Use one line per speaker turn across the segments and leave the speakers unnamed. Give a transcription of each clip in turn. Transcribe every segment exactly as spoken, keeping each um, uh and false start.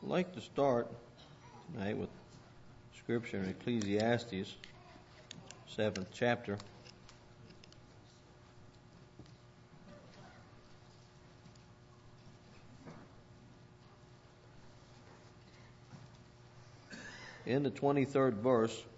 I'd like to start tonight with Scripture in Ecclesiastes, seventh chapter. In the twenty-third verse, it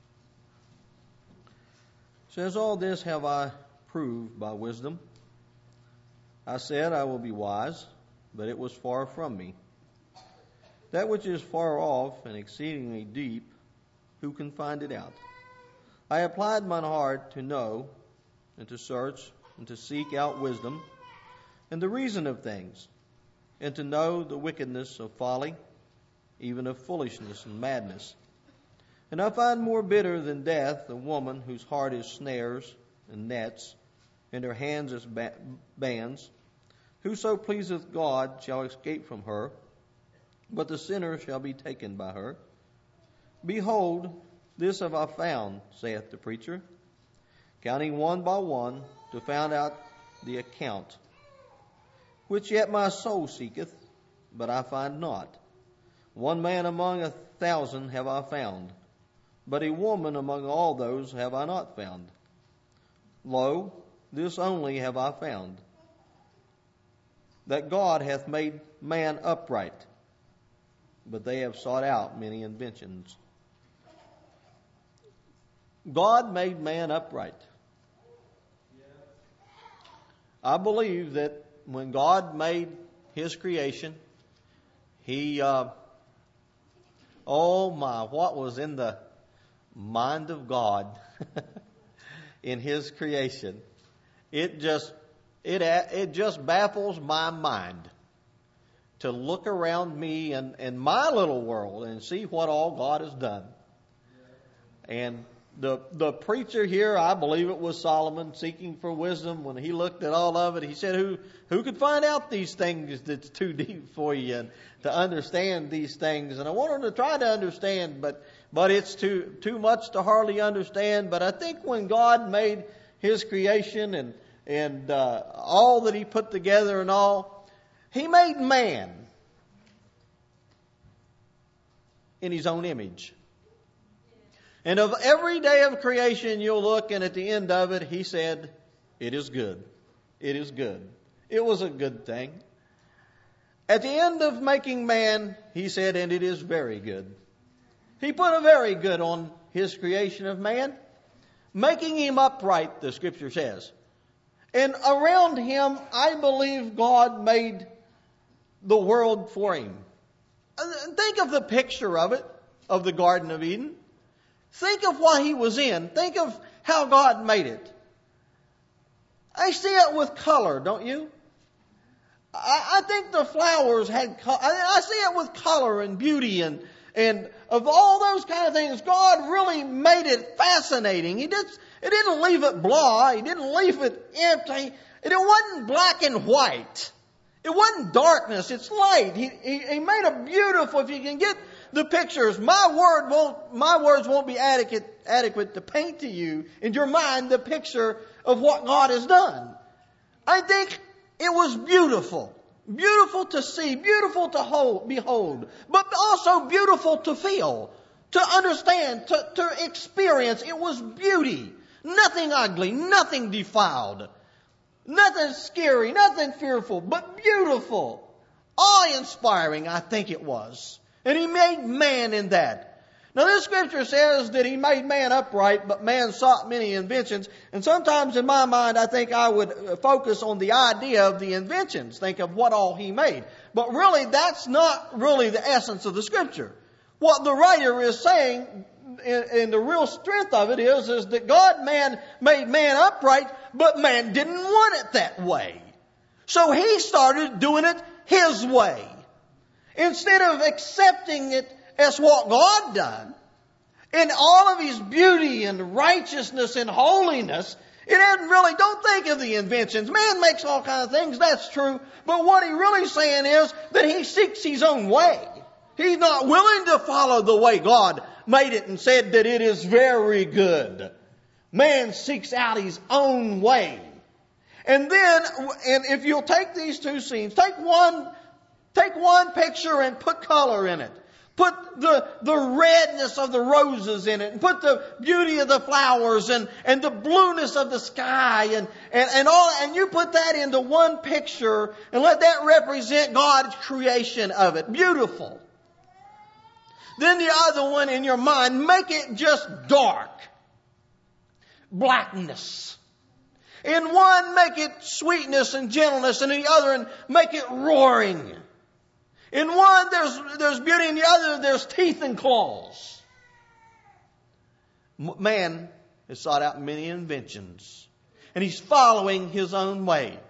says, "All this have I proved by wisdom. I said, I will be wise, but it was far from me. That which is far off and exceedingly deep, who can find it out? I applied mine heart to know and to search and to seek out wisdom and the reason of things, and to know the wickedness of folly, even of foolishness and madness. And I find more bitter than death a woman whose heart is snares and nets, and her hands as ba- bands. Whoso pleaseth God shall escape from her, but the sinner shall be taken by her. Behold, this have I found, saith the preacher, counting one by one to find out the account, which yet my soul seeketh, but I find not. One man among a thousand have I found, but a woman among all those have I not found. Lo, this only have I found, that God hath made man upright, but they have sought out many inventions." God made man upright. I believe that when God made His creation, He, uh, oh my, what was in the mind of God in His creation? It just, it, it just baffles my mind to look around me and, and my little world and see what all God has done. And the the preacher here, I believe it was Solomon, seeking for wisdom, when he looked at all of it, he said, who who could find out these things that's too deep for you and to understand these things? And I want him to try to understand, but but it's too too much to hardly understand. But I think when God made His creation and and uh, all that He put together and all, He made man in His own image. And of every day of creation, you'll look, and at the end of it, He said, it is good. It is good. It was a good thing. At the end of making man, He said, and it is very good. He put a very good on His creation of man, making him upright, the Scripture says. And around him, I believe God made the world for him. Think of the picture of it, of the Garden of Eden. Think of what he was in. Think of how God made it. I see it with color, don't you? I, I think the flowers had color. I, I see it with color and beauty and, and of all those kind of things. God really made it fascinating. He did, He didn't leave it blah. He didn't leave it empty. It wasn't black and white. It wasn't darkness. It's light. He, he, he made a beautiful, if you can get the pictures, my word won't, my words won't be adequate, adequate to paint to you in your mind the picture of what God has done. I think it was beautiful. Beautiful to see, beautiful to hold, behold, but also beautiful to feel, to understand, to, to experience. It was beauty. Nothing ugly, nothing defiled, nothing scary, nothing fearful, but beautiful. Awe-inspiring, I think it was. And He made man in that. Now this Scripture says that He made man upright, but man sought many inventions. And sometimes in my mind, I think I would focus on the idea of the inventions. Think of what all He made. But really, that's not really the essence of the Scripture. What the writer is saying, and the real strength of it is, is that God man made man upright, but man didn't want it that way. So He started doing it His way. Instead of accepting it as what God done, in all of His beauty and righteousness and holiness, it isn't really, don't think of the inventions. Man makes all kinds of things, that's true. But what He really saying is that He seeks His own way. He's not willing to follow the way God made it and said that it is very good. Man seeks out his own way. And then, and if you'll take these two scenes, take one Take one picture and put color in it. Put the, the redness of the roses in it, and put the beauty of the flowers and, and the blueness of the sky and, and, and all, and you put that into one picture and let that represent God's creation of it. Beautiful. Then the other one in your mind, make it just dark. Blackness. In one, make it sweetness and gentleness, and in the other, and make it roaring. In one, there's, there's beauty. In the other, there's teeth and claws. Man has sought out many inventions, and he's following his own way.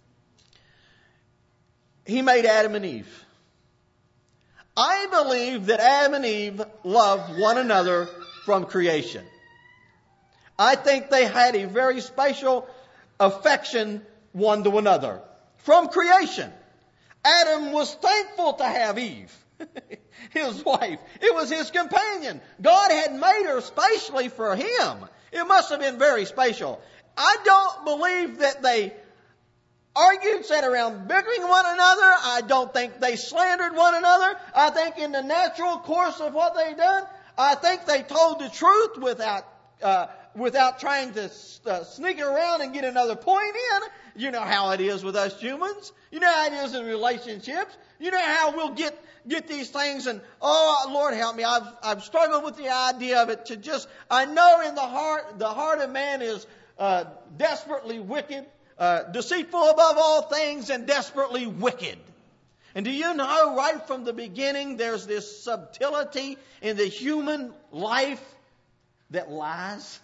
He made Adam and Eve. I believe that Adam and Eve loved one another from creation. I think they had a very special affection one to another from creation. Adam was thankful to have Eve, his wife. It was his companion. God had made her specially for him. It must have been very special. I don't believe that they argued, sat around bickering one another. I don't think they slandered one another. I think in the natural course of what they done, I think they told the truth without uh, without trying to uh, sneak around and get another point in. You know how it is with us humans. You know how it is in relationships. You know how we'll get get these things and, oh, Lord help me, I've I've struggled with the idea of it to just, I know in the heart, the heart of man is uh, desperately wicked, uh, deceitful above all things and desperately wicked. And do you know right from the beginning there's this subtlety in the human life that lies?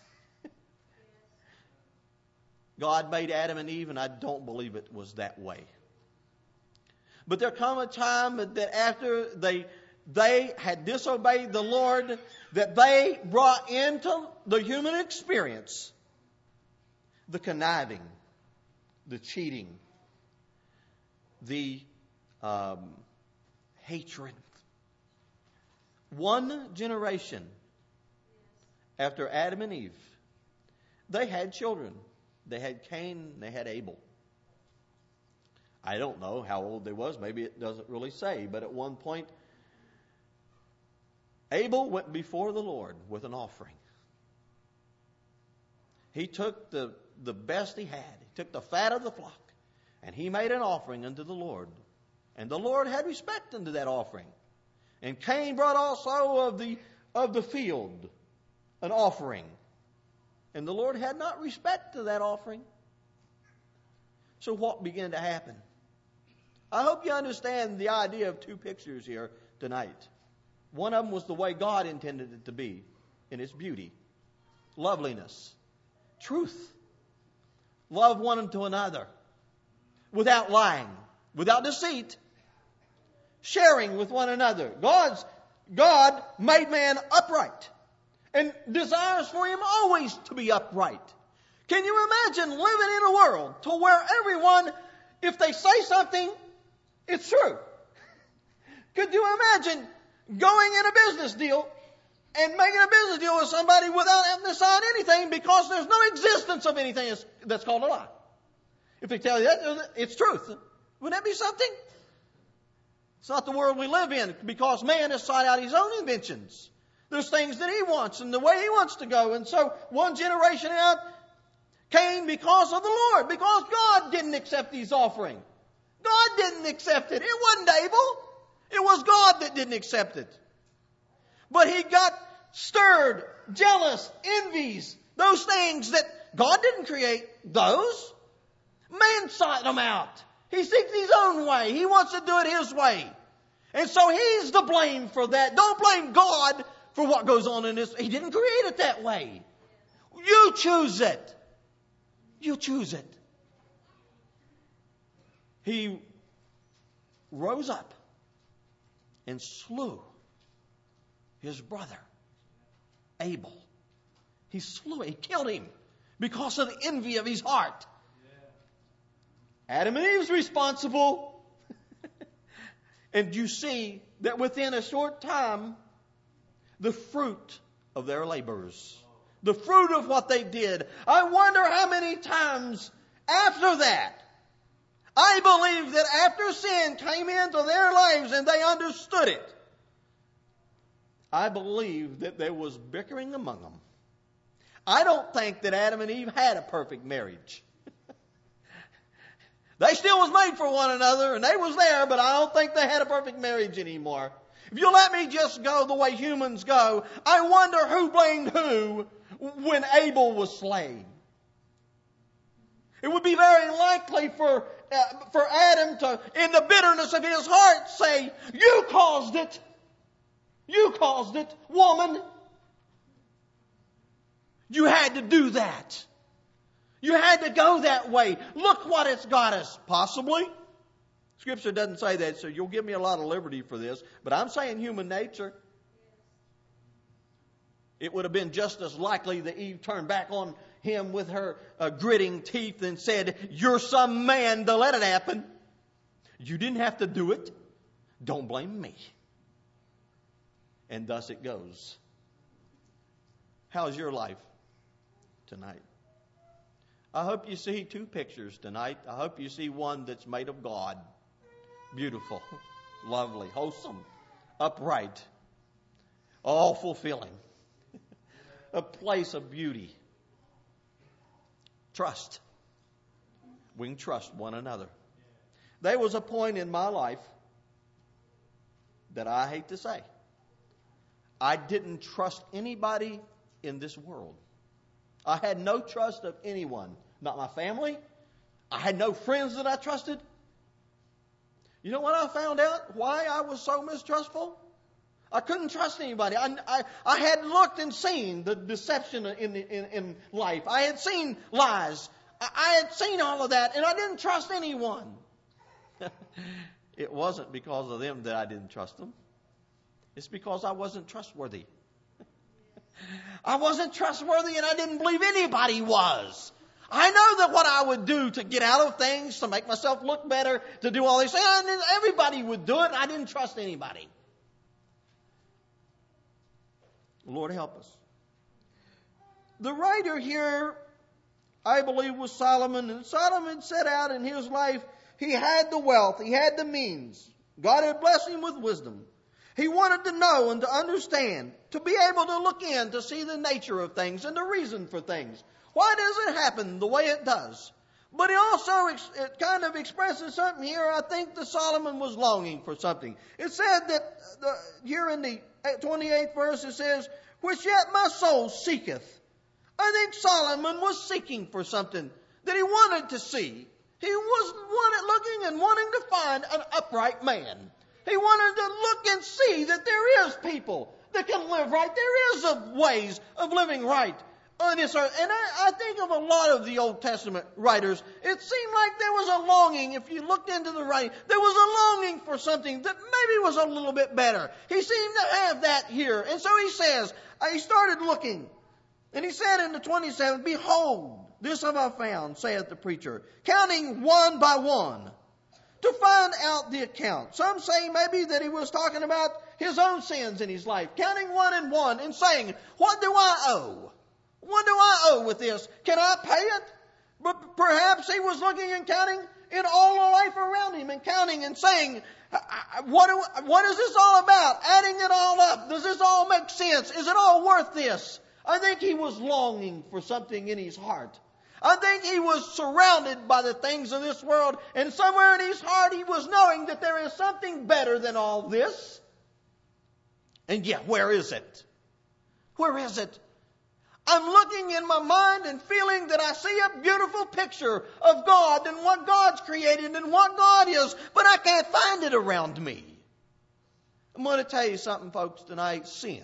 God made Adam and Eve, and I don't believe it was that way. But there come a time that after they they had disobeyed the Lord, that they brought into the human experience the conniving, the cheating, the um, hatred. One generation after Adam and Eve, they had children. They had Cain, they had Abel. I don't know how old they was. Maybe it doesn't really say. But at one point, Abel went before the Lord with an offering. He took the, the best he had. He took the fat of the flock. And he made an offering unto the Lord. And the Lord had respect unto that offering. And Cain brought also of the of the field an offering. And the Lord had not respect to that offering. So what began to happen? I hope you understand the idea of two pictures here tonight. One of them was the way God intended it to be, in its beauty, loveliness, truth. Love one unto another, without lying, without deceit, sharing with one another. God's, God made man upright and desires for him always to be upright. Can you imagine living in a world to where everyone, if they say something, it's true? Could you imagine going in a business deal and making a business deal with somebody without having to sign anything because there's no existence of anything that's called a lie? If they tell you that, it's truth. Wouldn't that be something? It's not the world we live in because man has sought out his own inventions. There's things that he wants and the way he wants to go. And so one generation out came because of the Lord, because God didn't accept his offering. God didn't accept it. It wasn't Abel. It was God that didn't accept it. But he got stirred, jealous, envies, those things that God didn't create. Those. Man sought them out. He seeks his own way. He wants to do it his way. And so he's to blame for that. Don't blame God for what goes on in this. He didn't create it that way. You choose it. You choose it. He rose up and slew his brother, Abel. He slew him. He killed him because of the envy of his heart. Adam and Eve's responsible. And you see that within a short time, the fruit of their labors, the fruit of what they did. I wonder how many times after that, I believe that after sin came into their lives and they understood it, I believe that there was bickering among them. I don't think that Adam and Eve had a perfect marriage. They still was made for one another, and they was there, but I don't think they had a perfect marriage anymore. If you let me just go the way humans go, I wonder who blamed who when Abel was slain. It would be very likely for uh, for Adam to, in the bitterness of his heart, say, "You caused it. You caused it, woman. You had to do that. You had to go that way. Look what it's got us." Possibly. Scripture doesn't say that, so you'll give me a lot of liberty for this. But I'm saying human nature. It would have been just as likely that Eve turned back on him with her uh, gritting teeth and said, "You're some man to let it happen. You didn't have to do it. Don't blame me." And thus it goes. How's your life tonight? I hope you see two pictures tonight. I hope you see one that's made of God. Beautiful, lovely, wholesome, upright, all fulfilling. A place of beauty. Trust. We can trust one another. There was a point in my life that I hate to say, I didn't trust anybody in this world. I had no trust of anyone. Not my family. I had no friends that I trusted. You know what I found out? Why I was so mistrustful? I couldn't trust anybody. I, I, I had looked and seen the deception in, in, in life. I had seen lies. I, I had seen all of that, and I didn't trust anyone. It wasn't because of them that I didn't trust them. It's because I wasn't trustworthy. I wasn't trustworthy, and I didn't believe anybody was. I know that what I would do to get out of things, to make myself look better, to do all these things, everybody would do it, and I didn't trust anybody. Lord, help us. The writer here, I believe, was Solomon, and Solomon set out in his life. He had the wealth, he had the means. God had blessed him with wisdom. He wanted to know and to understand, to be able to look in, to see the nature of things and the reason for things. Why does it happen the way it does? But he also it kind of expresses something here. I think that Solomon was longing for something. It said that the, here in the twenty-eighth verse it says, "Which yet my soul seeketh." I think Solomon was seeking for something that he wanted to see. He was wanted, looking and wanting to find an upright man. He wanted to look and see that there is people that can live right. There is a ways of living right on this earth. And I, I think of a lot of the Old Testament writers. It seemed like there was a longing, if you looked into the writing, there was a longing for something that maybe was a little bit better. He seemed to have that here. And so he says, he started looking. And he said in the twenty-seventh, "Behold, this have I found, saith the preacher, counting one by one, to find out the account." Some say maybe that he was talking about his own sins in his life, counting one and one and saying, "What do I owe? What do I owe with this? Can I pay it?" But perhaps he was looking and counting in all the life around him and counting and saying, what, do, what is this all about? Adding it all up. Does this all make sense? Is it all worth this? I think he was longing for something in his heart. I think he was surrounded by the things of this world, and somewhere in his heart he was knowing that there is something better than all this. And yet, where is it? Where is it? I'm looking in my mind and feeling that I see a beautiful picture of God and what God's created and what God is, but I can't find it around me. I'm going to tell you something, folks, tonight. Sin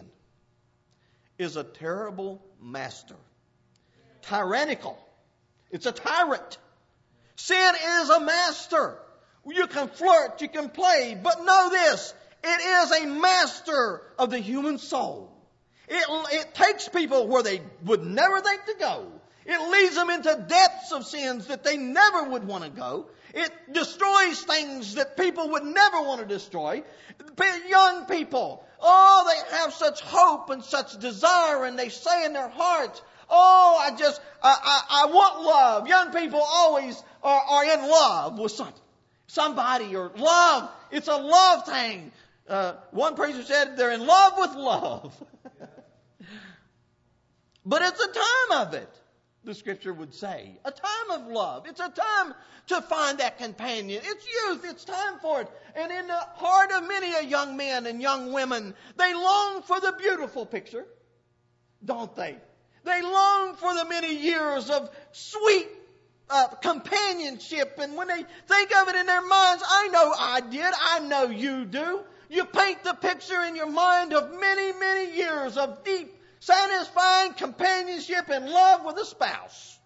is a terrible master. Tyrannical. It's a tyrant. Sin is a master. You can flirt, you can play, but know this. It is a master of the human soul. It, it takes people where they would never think to go. It leads them into depths of sins that they never would want to go. It destroys things that people would never want to destroy. Young people, oh, they have such hope and such desire, and they say in their hearts, Oh, I just, I, I, I want love. Young people always are, are in love with something, somebody or love. It's a love thing. Uh, one preacher said they're in love with love. But it's a time of it, the scripture would say. A time of love. It's a time to find that companion. It's youth. It's time for it. And in the heart of many a young men and young women, they long for the beautiful picture, don't they? They long for the many years of sweet uh, companionship. And when they think of it in their minds, I know I did. I know you do. You paint the picture in your mind of many, many years of deep, satisfying companionship and love with a spouse.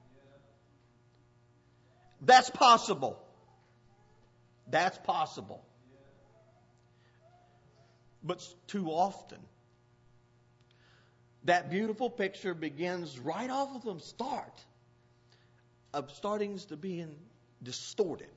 That's possible. That's possible. But too often, that beautiful picture begins right off of the start of starting to being distorted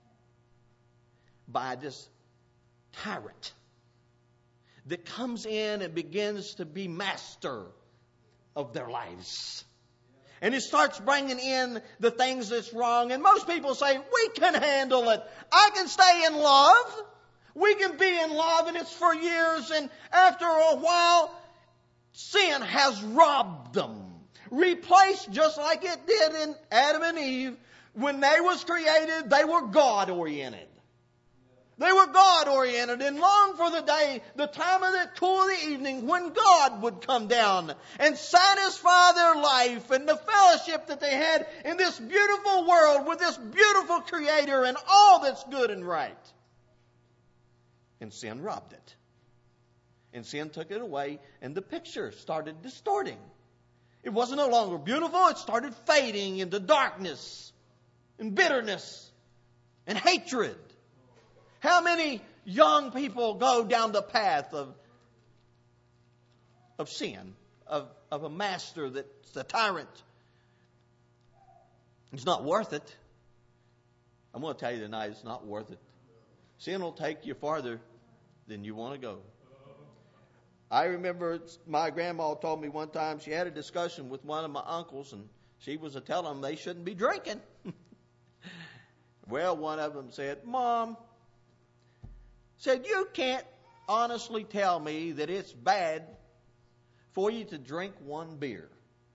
by this tyrant that comes in and begins to be master of their lives. And it starts bringing in the things that's wrong. And most people say, we can handle it. I can stay in love. We can be in love, and it's for years. And after a while, sin has robbed them. Replaced just like it did in Adam and Eve. When they was created, they were God-oriented. They were God-oriented and longed for the day, the time of the cool of the evening when God would come down and satisfy their life and the fellowship that they had in this beautiful world with this beautiful Creator and all that's good and right. And sin robbed it. And sin took it away, and the picture started distorting. It wasn't no longer beautiful. It started fading into darkness and bitterness and hatred. How many young people go down the path of, of sin, of, of a master that's a tyrant? It's not worth it. I'm going to tell you tonight, it's not worth it. Sin will take you farther than you want to go. I remember my grandma told me one time she had a discussion with one of my uncles, and she was a telling them they shouldn't be drinking. Well, one of them said, Mom, said, you can't honestly tell me that it's bad for you to drink one beer.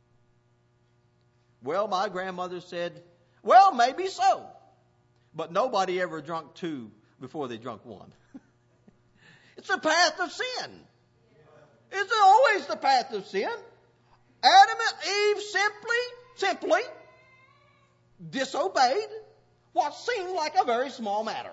Well, my grandmother said, well, maybe so. But nobody ever drunk two before they drunk one. It's a path of sin. It's always the path of sin. Adam and Eve simply, simply disobeyed what seemed like a very small matter.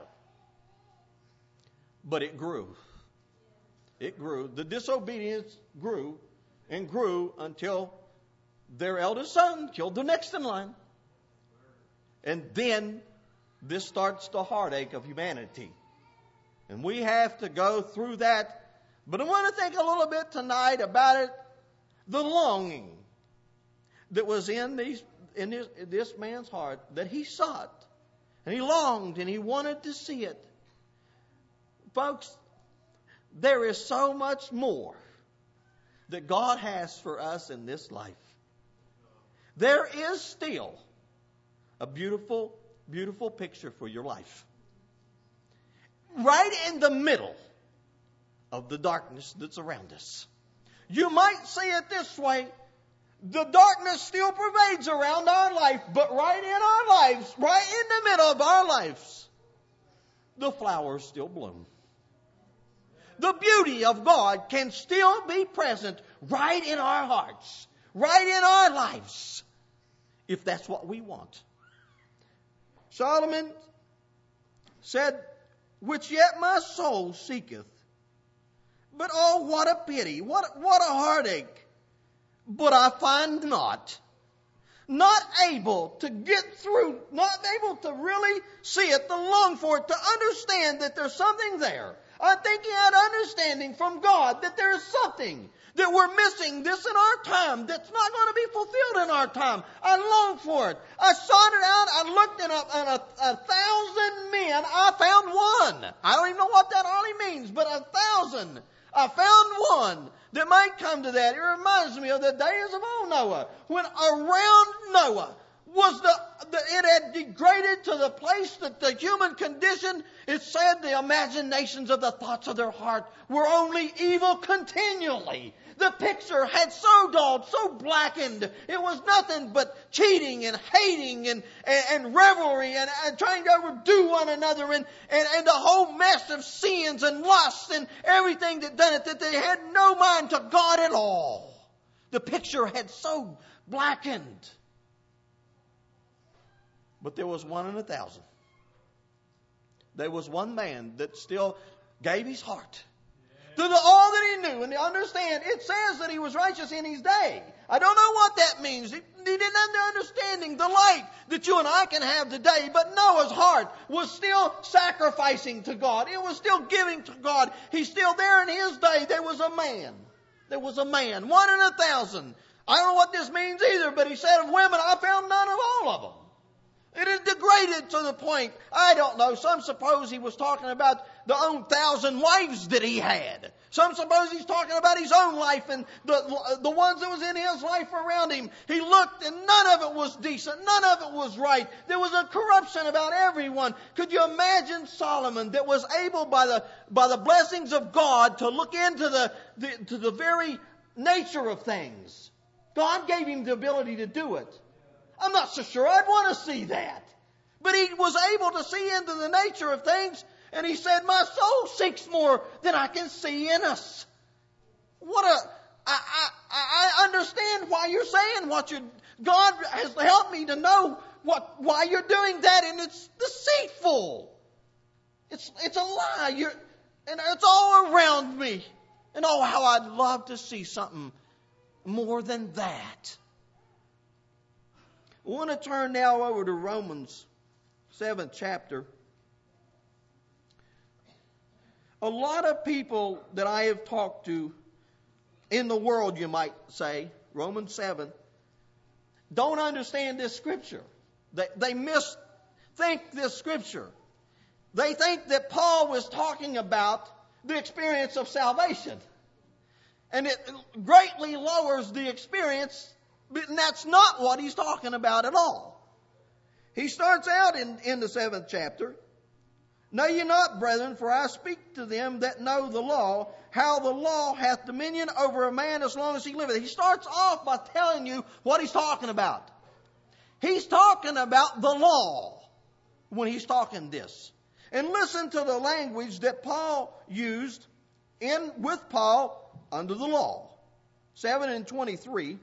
But it grew. It grew. The disobedience grew and grew until their eldest son killed the next in line. And then this starts the heartache of humanity. And we have to go through that. But I want to think a little bit tonight about it. The longing that was in these in this, in this man's heart, that he sought. And he longed and he wanted to see it. Folks, there is so much more that God has for us in this life. There is still a beautiful, beautiful picture for your life. Right in the middle of the darkness that's around us. You might see it this way. The darkness still pervades around our life, but right in our lives, right in the middle of our lives, the flowers still bloom. The beauty of God can still be present right in our hearts, right in our lives, if that's what we want. Solomon said, which yet my soul seeketh. But oh, what a pity, what, what a heartache. But I find not. Not able to get through, not able to really see it, to long for it, to understand that there's something there. I think he had understanding from God that there is something that we're missing this in our time that's not going to be fulfilled in our time. I long for it. I sought it out. I looked in a, in a, a thousand men. I found one. I don't even know what that only means, but a thousand. I found one that might come to that. It reminds me of the days of old Noah, when around Noah was the, the it had degraded to the place that the human condition, it said the imaginations of the thoughts of their heart were only evil continually. The picture had so dulled, so blackened. It was nothing but cheating and hating and, and, and revelry and, and trying to overdo one another and, and, and the whole mess of sins and lusts and everything that done it, that they had no mind to God at all. The picture had so blackened. But there was one in a thousand. There was one man that still gave his heart to the, all that he knew. And to understand, it says that he was righteous in his day. I don't know what that means. He, he didn't have the understanding, the light that you and I can have today. But Noah's heart was still sacrificing to God. It was still giving to God. He's still there in his day. There was a man. There was a man. One in a thousand. I don't know what this means either, but he said of women, I found none of all of them. It is degraded to the point, I don't know, some suppose he was talking about the own thousand wives that he had. Some suppose he's talking about his own life and the, the ones that was in his life around him. He looked and none of it was decent. None of it was right. There was a corruption about everyone. Could you imagine Solomon that was able by the, by the blessings of God to look into the, the, to the very nature of things? God gave him the ability to do it. I'm not so sure I'd want to see that. But he was able to see into the nature of things. And he said, my soul seeks more than I can see in us. What a, I, I, I understand why you're saying what you, God has helped me to know what, why you're doing that. And it's deceitful. It's, it's a lie. You're, and it's all around me. And oh, how I'd love to see something more than that. I want to turn now over to Romans seventh chapter. A lot of people that I have talked to in the world, you might say, Romans seven, don't understand this scripture. They, they misthink this scripture. They think that Paul was talking about the experience of salvation. And it greatly lowers the experience. But that's not what he's talking about at all. He starts out in, in the seventh chapter. Know ye not, brethren, for I speak to them that know the law, how the law hath dominion over a man as long as he liveth. He starts off by telling you what he's talking about. He's talking about the law when he's talking this. And listen to the language that Paul used in with Paul under the law. seven and twenty-three.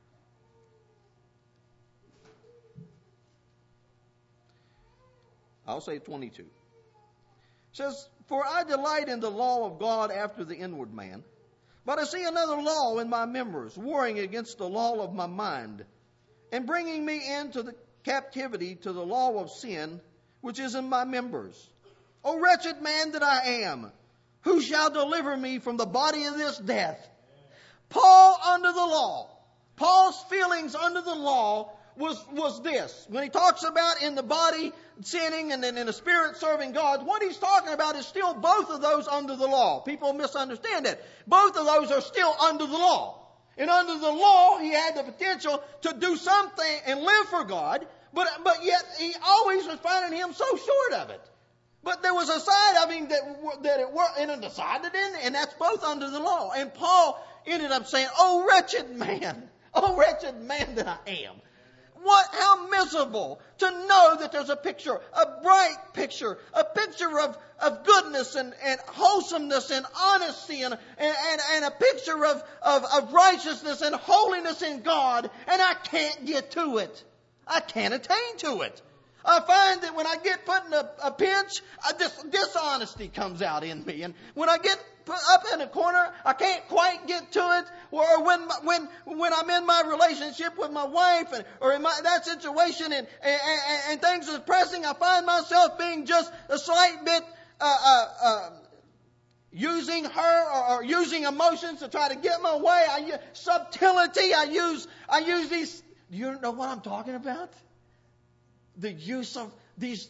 I'll say twenty-two. It says, for I delight in the law of God after the inward man, but I see another law in my members, warring against the law of my mind, and bringing me into the captivity to the law of sin, which is in my members. O wretched man that I am, who shall deliver me from the body of this death? Paul under the law. Paul's feelings under the law was, was this. When he talks about in the body sinning and then in the spirit serving God, what he's talking about is still both of those under the law. People misunderstand that. Both of those are still under the law. And under the law, he had the potential to do something and live for God, but, but yet he always was finding him so short of it. But there was a side of him that, that it worked, and a side that didn't, and that's both under the law. And Paul ended up saying, oh, wretched man, oh, wretched man that I am. What, how miserable to know that there's a picture, a bright picture, a picture of, of goodness and, and wholesomeness and honesty and, and, and, and a picture of, of, of righteousness and holiness in God, and I can't get to it. I can't attain to it. I find that when I get put in a, a pinch, I, this dishonesty comes out in me. And when I get put up in a corner, I can't quite get to it. Or when when when I'm in my relationship with my wife, and, or in my, that situation, and, and, and, and things are pressing, I find myself being just a slight bit uh, uh, uh, using her or, or using emotions to try to get my way. I use subtlety. I use I use these. Do you know what I'm talking about? The use of these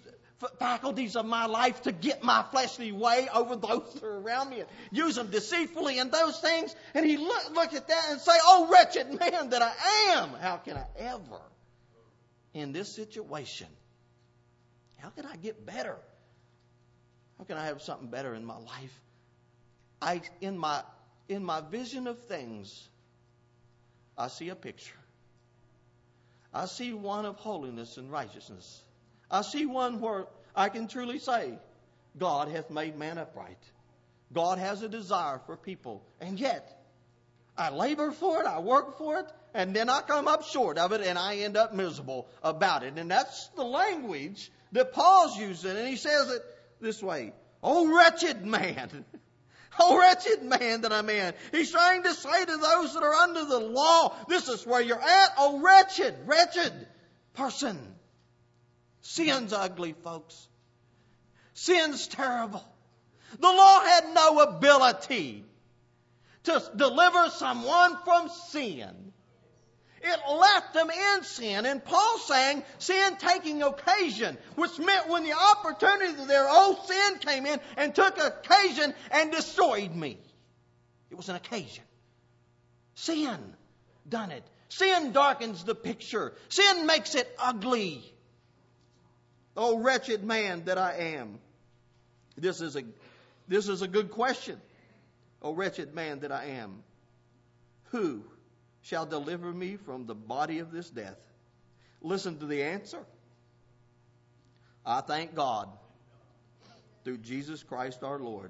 faculties of my life to get my fleshly way over those that are around me and use them deceitfully and those things. And he look, look at that and say, oh, wretched man that I am. How can I ever, in this situation, how can I get better? How can I have something better in my life? I, in my, in my vision of things, I see a picture. I see one of holiness and righteousness. I see one where I can truly say, God hath made man upright. God has a desire for people. And yet, I labor for it, I work for it, and then I come up short of it, and I end up miserable about it. And that's the language that Paul's using. And he says it this way, oh, wretched man. Oh, wretched man that I'm in. He's trying to say to those that are under the law, this is where you're at. Oh, wretched, wretched person. Sin's ugly, folks. Sin's terrible. The law had no ability to deliver someone from sin. It left them in sin. And Paul's saying sin taking occasion, which meant when the opportunity of their old sin came in and took occasion and destroyed me. It was an occasion. Sin done it. Sin darkens the picture. Sin makes it ugly. Oh, wretched man that I am. This is a, this is a good question. Oh, wretched man that I am. Who shall deliver me from the body of this death? Listen to the answer. I thank God through Jesus Christ our Lord.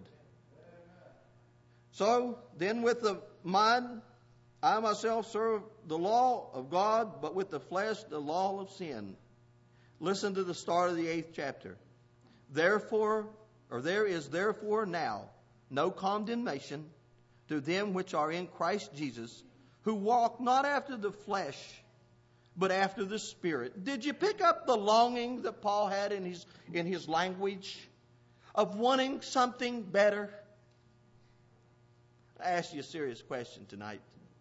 So then with the mind, I myself serve the law of God, but with the flesh, the law of sin. Listen to the start of the eighth chapter. Therefore, or there is therefore now no condemnation to them which are in Christ Jesus, who walk not after the flesh, but after the Spirit. Did you pick up the longing that Paul had in his, in his language of wanting something better? I ask you a serious question tonight.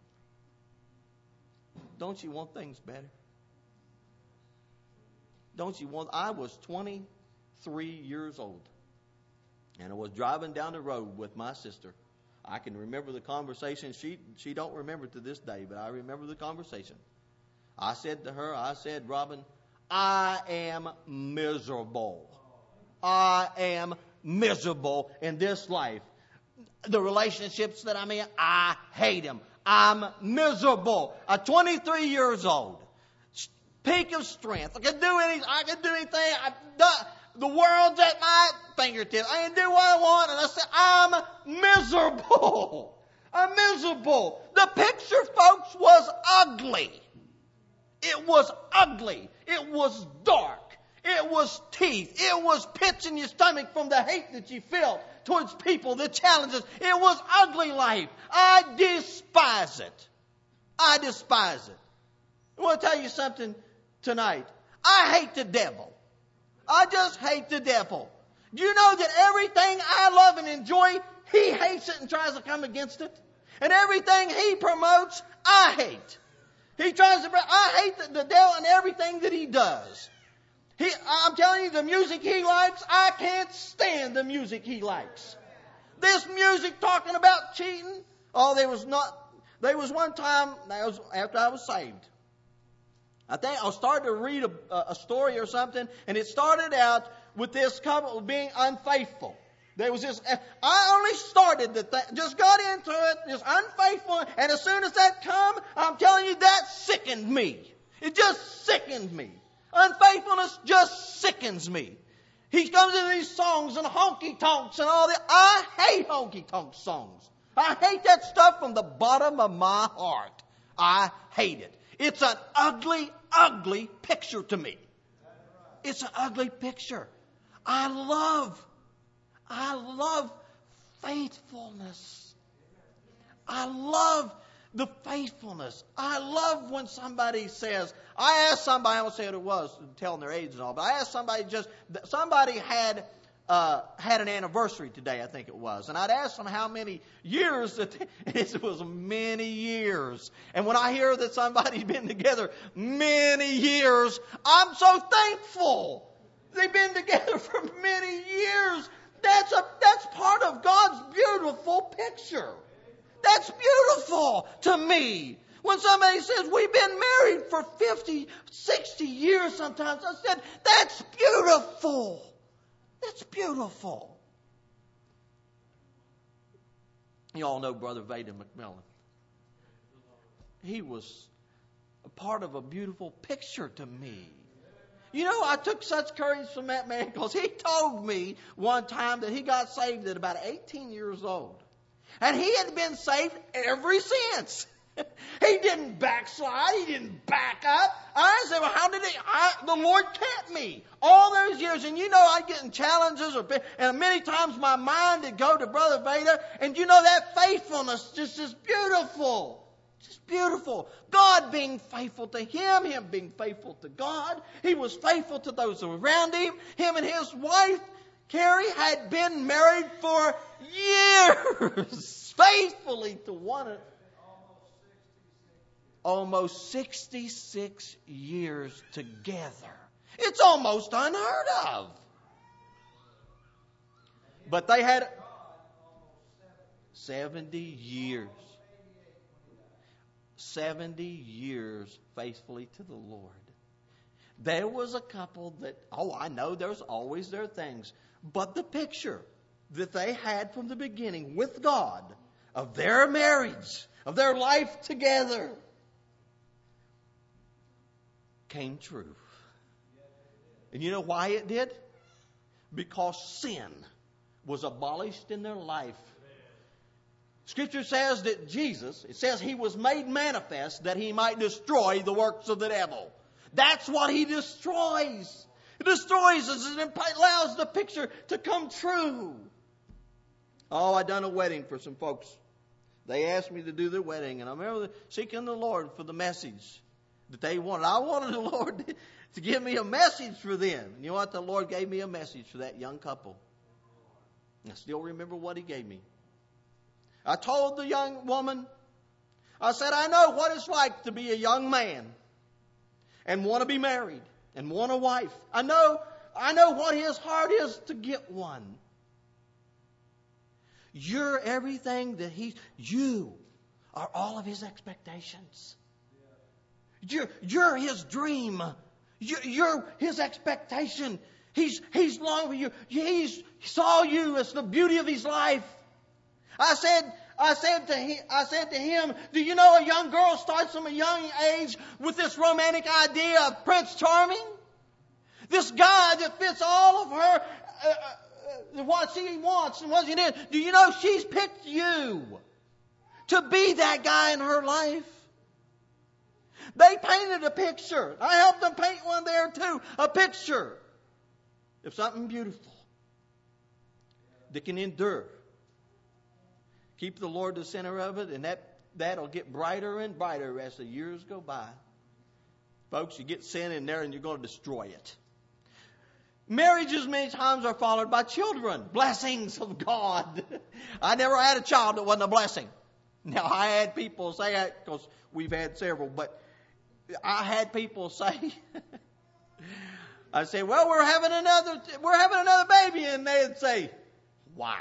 Don't you want things better? Don't you want... I was twenty-three years old, and I was driving down the road with my sister. I can remember the conversation. She she don't remember to this day, but I remember the conversation. I said to her, I said, Robin, I am miserable. I am miserable in this life. The relationships that I'm in, I hate them. I'm miserable. At twenty-three years old, peak of strength. I can do anything. I can do anything. I, the, the world's at my fingertips. I can do what I want. And I said, I'm miserable. I'm miserable. The picture, folks, was ugly. It was ugly. It was dark. It was teeth. It was pits in your stomach from the hate that you felt towards people, the challenges. It was ugly life. I despise it. I despise it. I want to tell you something tonight. I hate the devil. I just hate the devil. Do you know that everything I love and enjoy, he hates it and tries to come against it? And everything he promotes, I hate. He tries to, I hate the, the devil and everything that he does. He, I'm telling you, the music he likes, I can't stand the music he likes. This music talking about cheating, oh, there was not, there was one time, that was after I was saved. I think I started to read a, a story or something, and it started out with this couple being unfaithful. There was this, I only started the thing, just got into it, just unfaithful, and as soon as that come, I'm telling you, that sickened me. It just sickened me. Unfaithfulness just sickens me. He comes into these songs and honky-tonks and all that. I hate honky-tonk songs. I hate that stuff from the bottom of my heart. I hate it. It's an ugly, ugly picture to me. It's an ugly picture. I love, I love faithfulness. I love the faithfulness. I love when somebody says, I asked somebody, I won't say what it was, telling their age and all, but I asked somebody just, somebody had uh, had an anniversary today, I think it was. And I'd asked them how many years, that it was many years. And when I hear that somebody's been together many years, I'm so thankful They've been together for many years. That's a, that's part of God's beautiful picture. That's beautiful to me. When somebody says, we've been married for fifty, sixty years sometimes, I said, that's beautiful. That's beautiful. You all know Brother Vaden McMillan. He was a part of a beautiful picture to me. You know, I took such courage from that man because he told me one time that he got saved at about eighteen years old. And he had been saved ever since. He didn't backslide. He didn't back up. I said, well, how did he? I, the Lord kept me all those years. And you know, I get in challenges, or, and many times my mind would go to Brother Vader. And you know, that faithfulness just is beautiful. Just beautiful. God being faithful to him, him being faithful to God. He was faithful to those around him. Him and his wife, Carrie, had been married for years, faithfully to one another. Almost sixty-six years together. It's almost unheard of. But they had seventy years. seventy years faithfully to the Lord. There was a couple that, oh, I know there's always their things. But the picture that they had from the beginning with God of their marriage, of their life together, came true. And you know why it did? Because sin was abolished in their life. Scripture says that Jesus, it says he was made manifest that he might destroy the works of the devil. That's what he destroys. It destroys us and it allows the picture to come true. Oh, I done a wedding for some folks. They asked me to do their wedding, and I remember seeking the Lord for the message that they wanted. I wanted the Lord to give me a message for them. And you know what? The Lord gave me a message for that young couple. I still remember what he gave me. I told the young woman, I said, I know what it's like to be a young man and want to be married and want a wife. I know, I know what his heart is to get one. You're everything that he, you are all of his expectations. You're, you're his dream. You're, you're his expectation. He's, he's longed for you. He's, he saw you as the beauty of his life. I said, I said to him, I said to him, do you know a young girl starts from a young age with this romantic idea of Prince Charming? This guy that fits all of her, uh, uh, what she wants and what she needs. Do you know she's picked you to be that guy in her life? They painted a picture. I helped them paint one there too. A picture of something beautiful that can endure. Keep the Lord the center of it, and that, that'll get brighter and brighter as the years go by. Folks, you get sin in there and you're going to destroy it. Marriages many times are followed by children. Blessings of God. I never had a child that wasn't a blessing. Now, I had people say that because we've had several, but I had people say, I say, well, we're having another, we're having another baby, and they'd say, why?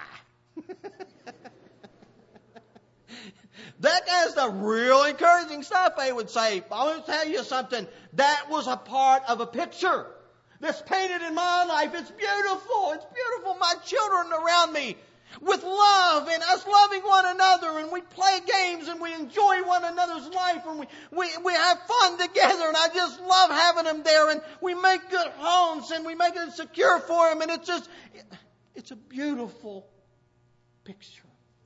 That is the real encouraging stuff they would say. I want to tell you something. That was a part of a picture that's painted in my life. It's beautiful. It's beautiful. My children around me with love and us loving one another, and we play games and we enjoy one another's life, and we, we, we have fun together, and I just love having them there, and we make good homes and we make it secure for them, and it's just, it's a beautiful picture.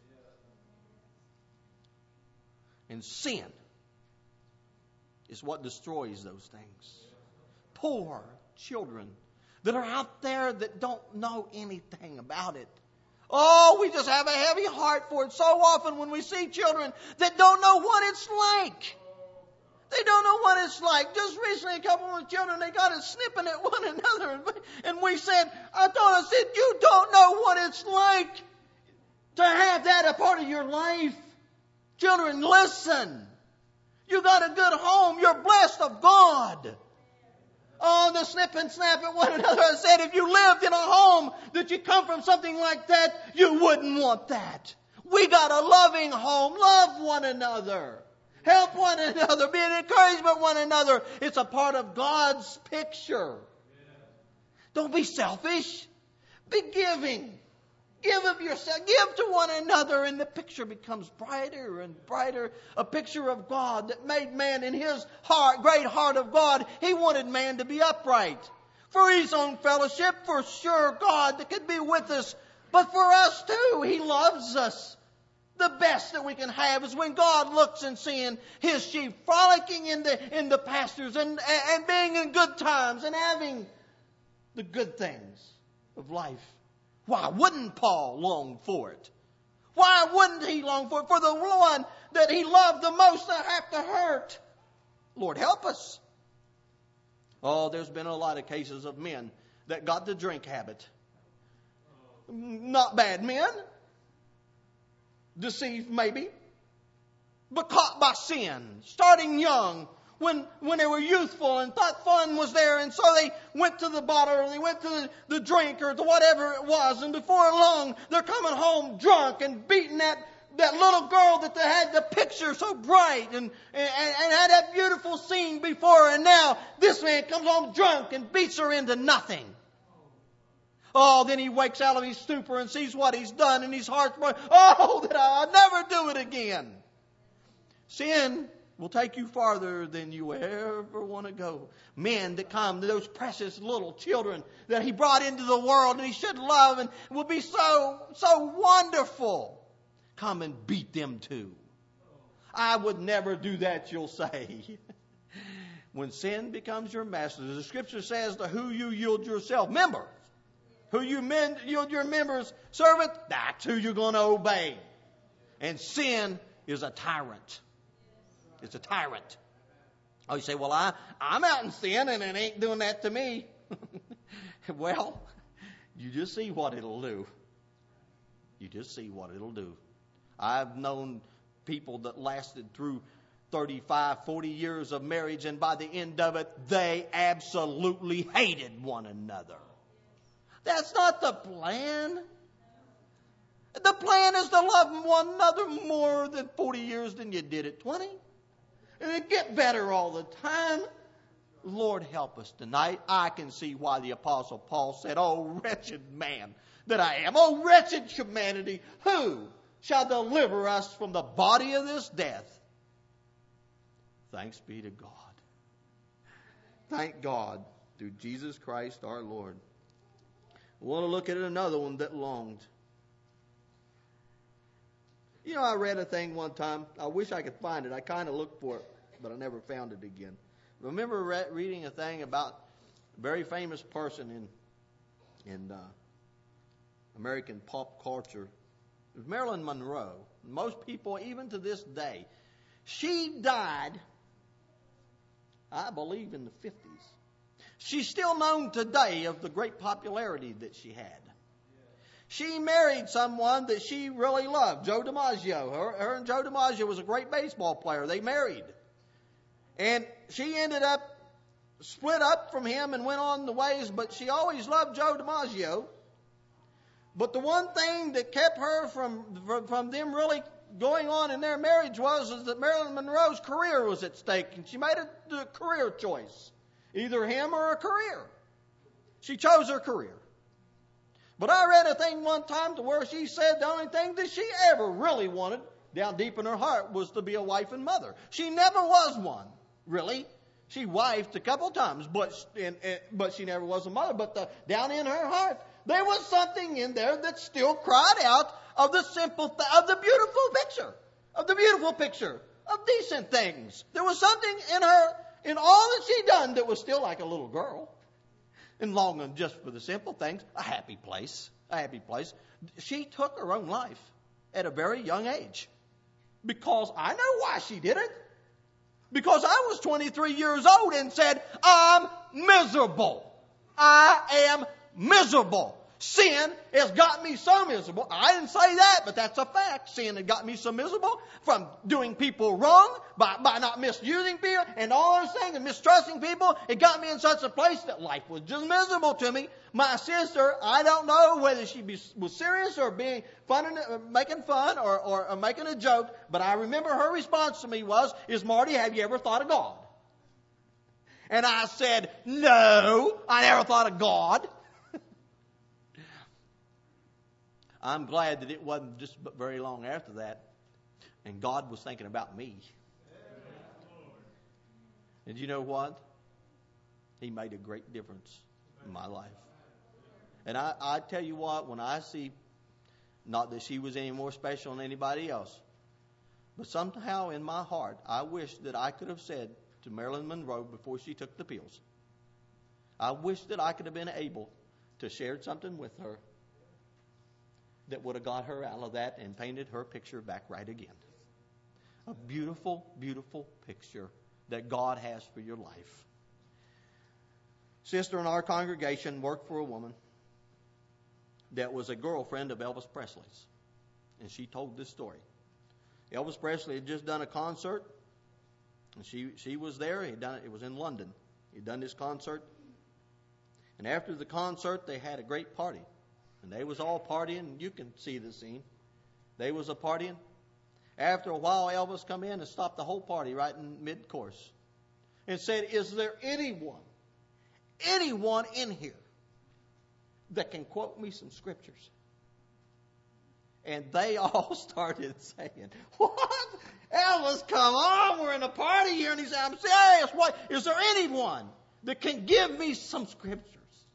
And sin is what destroys those things. Poor children that are out there that don't know anything about it. Oh, we just have a heavy heart for it so often when we see children that don't know what it's like. They don't know what it's like. Just recently, a couple of children, they got it snipping at one another. And we said, I told I said, you don't know what it's like to have that a part of your life. Children, listen. You got a good home. You're blessed of God. oh, the snip and snap at one another. I said, if you lived in a home that you come from something like that, you wouldn't want that. We got a loving home. Love one another. Help one another. Be an encouragement one another. It's a part of God's picture. Don't be selfish. Be giving. Give of yourself. Give to one another, and the picture becomes brighter and brighter. A picture of God that made man in His heart, great heart of God. He wanted man to be upright. For His own fellowship, for sure, God that could be with us. But for us too, He loves us. The best that we can have is when God looks and seeing His sheep frolicking in the, in the pastures and, and being in good times and having the good things of life. Why wouldn't Paul long for it? Why wouldn't he long for it? For the one that he loved the most to have to hurt. Lord, help us. Oh, there's been a lot of cases of men that got the drink habit. Not bad men. Deceived maybe. But caught by sin. Starting young. When when they were youthful and thought fun was there, and so they went to the bottle or they went to the, the drink or to whatever it was, and before long they're coming home drunk and beating that, that little girl that they had the picture so bright and, and, and had that beautiful scene before, and now this man comes home drunk and beats her into nothing. Oh, then he wakes out of his stupor and sees what he's done, and his heart's broken. Oh, that I'll never do it again. Sin will take you farther than you ever want to go. Men that come to those precious little children that He brought into the world and He should love and will be so, so wonderful. Come and beat them too. I would never do that, you'll say. When sin becomes your master, the Scripture says to who you yield yourself. Member. Who you men, yield your members servant, that's who you're going to obey. And sin is a tyrant. It's a tyrant. Oh, you say, well, I, I'm out in sin and it ain't doing that to me. Well, you just see what it'll do. You just see what it'll do. I've known people that lasted through thirty-five, forty years of marriage, and by the end of it, they absolutely hated one another. That's not the plan. The plan is to love one another more than forty years than you did at twenty. And it get better all the time. Lord, help us tonight. I can see why the Apostle Paul said, oh, wretched man that I am. Oh, wretched humanity, who shall deliver us from the body of this death? Thanks be to God. Thank God through Jesus Christ our Lord. I want to look at another one that longed. You know, I read a thing one time. I wish I could find it. I kind of looked for it, but I never found it again. Remember re- reading a thing about a very famous person in in uh, American pop culture. It was Marilyn Monroe. Most people, even to this day, she died, I believe, in the fifties. She's still known today of the great popularity that she had. She married someone that she really loved, Joe DiMaggio. Her, her and Joe DiMaggio was a great baseball player. They married. And she ended up split up from him and went on the ways, but she always loved Joe DiMaggio. But the one thing that kept her from, from, from them really going on in their marriage was is that Marilyn Monroe's career was at stake, and she made a, a career choice. Either him or a career. She chose her career. But I read a thing one time to where she said the only thing that she ever really wanted down deep in her heart was to be a wife and mother. She never was one, really. She wifed a couple times, but and, and, but she never was a mother. But the, down in her heart, there was something in there that still cried out of the simple, th- of the beautiful picture, of the beautiful picture of decent things. There was something in her, in all that she'd done, that was still like a little girl. And longing just for the simple things, a happy place, a happy place. She took her own life at a very young age. Because I know why she did it. Because I was twenty-three years old and said, I'm miserable. I am miserable. Sin has got me so miserable. I didn't say that, but that's a fact. Sin had got me so miserable from doing people wrong, by, by not misusing people, and all those things, and mistrusting people. It got me in such a place that life was just miserable to me. My sister, I don't know whether she be, was serious or being fun, making fun or, or, or making a joke, but I remember her response to me was, is Marty, have you ever thought of God? And I said, no, I never thought of God. I'm glad that it wasn't just very long after that, and God was thinking about me. And you know what? He made a great difference in my life. And I, I tell you what, when I see, not that she was any more special than anybody else, but somehow in my heart, I wish that I could have said to Marilyn Monroe before she took the pills, I wish that I could have been able to share something with her that would have got her out of that and painted her picture back right again. A beautiful, beautiful picture that God has for your life. Sister in our congregation worked for a woman that was a girlfriend of Elvis Presley's. And she told this story. Elvis Presley had just done a concert. And she, she was there. He'd done it. It was in London. He'd done this concert. And after the concert, they had a great party. And they was all partying. You can see the scene. They was a partying. After a while, Elvis come in and stopped the whole party right in mid-course and said, is there anyone, anyone in here that can quote me some scriptures? And they all started saying, what? Elvis, come on, we're in a party here. And he said, I'm serious. What? Is there anyone that can give me some scriptures?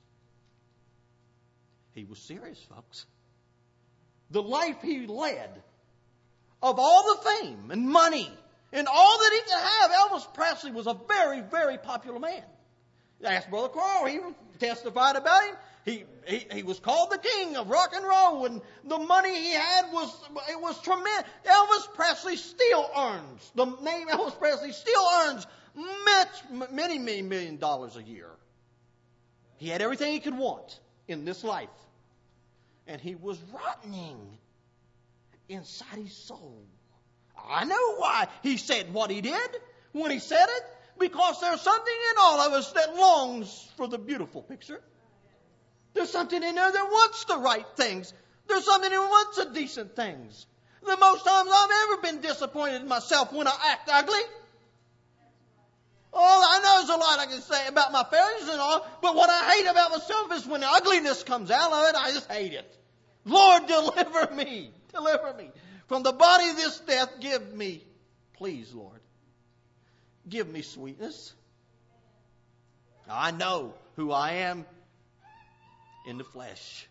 He was serious, folks. The life he led, of all the fame and money and all that he could have, Elvis Presley was a very, very popular man. Ask Brother Carl. He testified about him. He, he he was called the king of rock and roll, and the money he had was it was tremendous. Elvis Presley still earns, the name Elvis Presley still earns much, many, many million dollars a year. He had everything he could want in this life. And he was rotting inside his soul. I know why he said what he did when he said it. Because there's something in all of us that longs for the beautiful picture. There's something in there that wants the right things. There's something that wants the decent things. The most times I've ever been disappointed in myself when I act ugly. Oh, I know there's a lot I can say about my failures and all, but what I hate about myself is when the ugliness comes out of it, I just hate it. Lord, deliver me. Deliver me. From the body of this death, give me, please, Lord, give me sweetness. I know who I am in the flesh.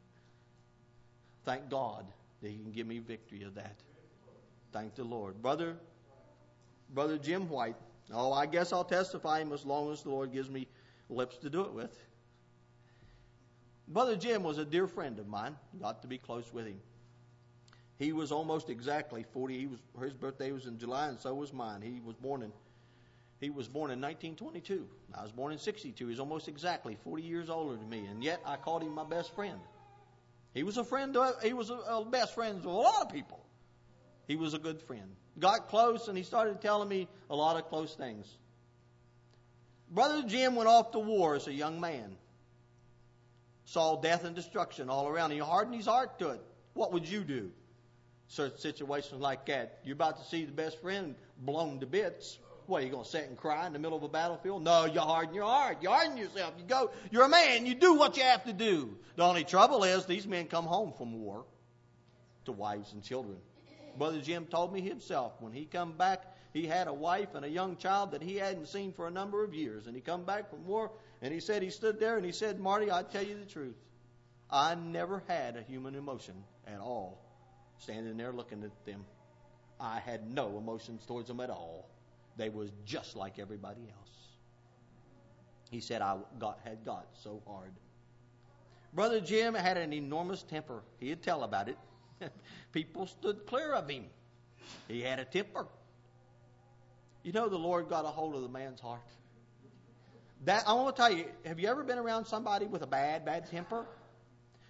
Thank God that He can give me victory of that. Thank the Lord. Brother, Brother Jim White. Oh, I guess I'll testify him as long as the Lord gives me lips to do it with. Brother Jim was a dear friend of mine. Got to be close with him. He was almost exactly forty. He was, his birthday was in July, and so was mine. He was born in he was born in nineteen twenty-two. I was born in sixty-two. He's almost exactly forty years older than me, and yet I called him my best friend. He was a friend. Of, he was a, a best friend of a lot of people. He was a good friend. Got close, and he started telling me a lot of close things. Brother Jim went off to war as a young man. Saw death and destruction all around. He hardened his heart to it. What would you do? Certain situations like that. You're about to see the best friend blown to bits. What, are you going to sit and cry in the middle of a battlefield? No, you harden your heart. You harden yourself. You go. You're a man. You do what you have to do. The only trouble is these men come home from war to wives and children. Brother Jim told me himself when he come back, he had a wife and a young child that he hadn't seen for a number of years. And he come back from war, and he said he stood there and he said, Marty, I tell you the truth. I never had a human emotion at all standing there looking at them. I had no emotions towards them at all. They was just like everybody else. He said I got had got so hard. Brother Jim had an enormous temper. He'd tell about it. People stood clear of him. He had a temper. You know, the Lord got a hold of the man's heart. That I want to tell you, have you ever been around somebody with a bad, bad temper?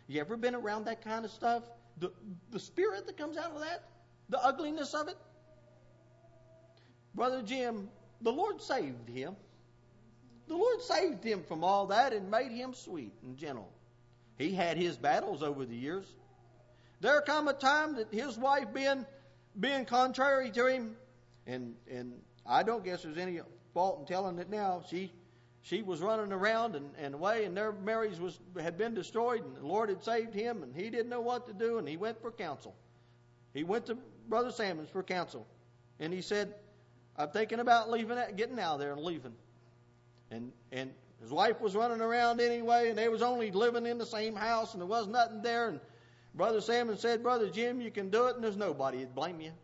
You ever been around that kind of stuff? The, the spirit that comes out of that? The ugliness of it? Brother Jim, the Lord saved him. The Lord saved him from all that and made him sweet and gentle. He had his battles over the years. There come a time that his wife being being contrary to him, and and I don't guess there's any fault in telling it now. She she was running around and, and away, and their marriage was had been destroyed, and the Lord had saved him, and he didn't know what to do, and he went for counsel. He went to Brother Sammons for counsel, and he said, "I'm thinking about leaving, getting out of there and leaving." And and his wife was running around anyway, and they was only living in the same house, and there was nothing there. And Brother Sammons said, "Brother Jim, you can do it, and there's nobody that blame you."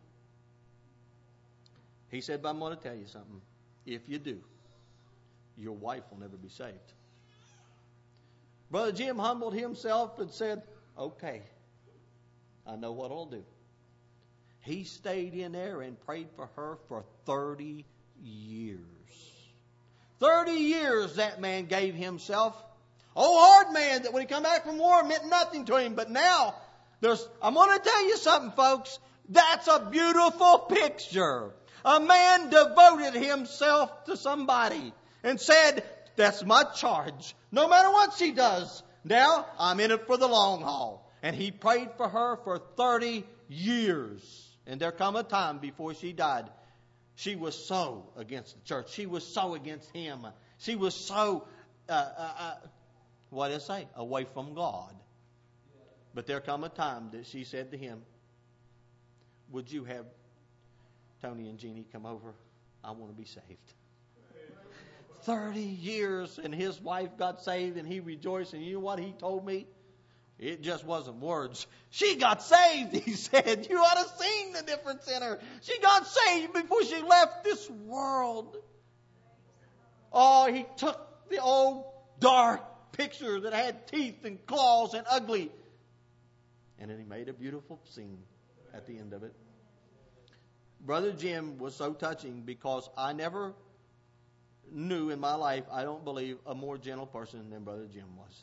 He said, "But I'm going to tell you something. If you do, your wife will never be saved." Brother Jim humbled himself and said, "Okay, I know what I'll do." He stayed in there and prayed for her for thirty years. Thirty years that man gave himself. Oh, hard man that when he come back from war meant nothing to him. But now, there's, I'm going to tell you something, folks. That's a beautiful picture. A man devoted himself to somebody and said, "That's my charge. No matter what she does, now I'm in it for the long haul." And he prayed for her for thirty years. And there come a time before she died. She was so against the church. She was so against him. She was so, uh, uh, uh, what did I say? Away from God. But there come a time that she said to him, "Would you have Tony and Jeannie come over? I want to be saved." Thirty years, and his wife got saved, and he rejoiced. And you know what he told me? It just wasn't words. She got saved, he said. You ought to have seen the difference in her. She got saved before she left this world. Oh, he took the old dark picture that had teeth and claws and ugly, and then he made a beautiful scene at the end of it. Brother Jim was so touching because I never knew in my life, I don't believe, a more gentle person than Brother Jim was.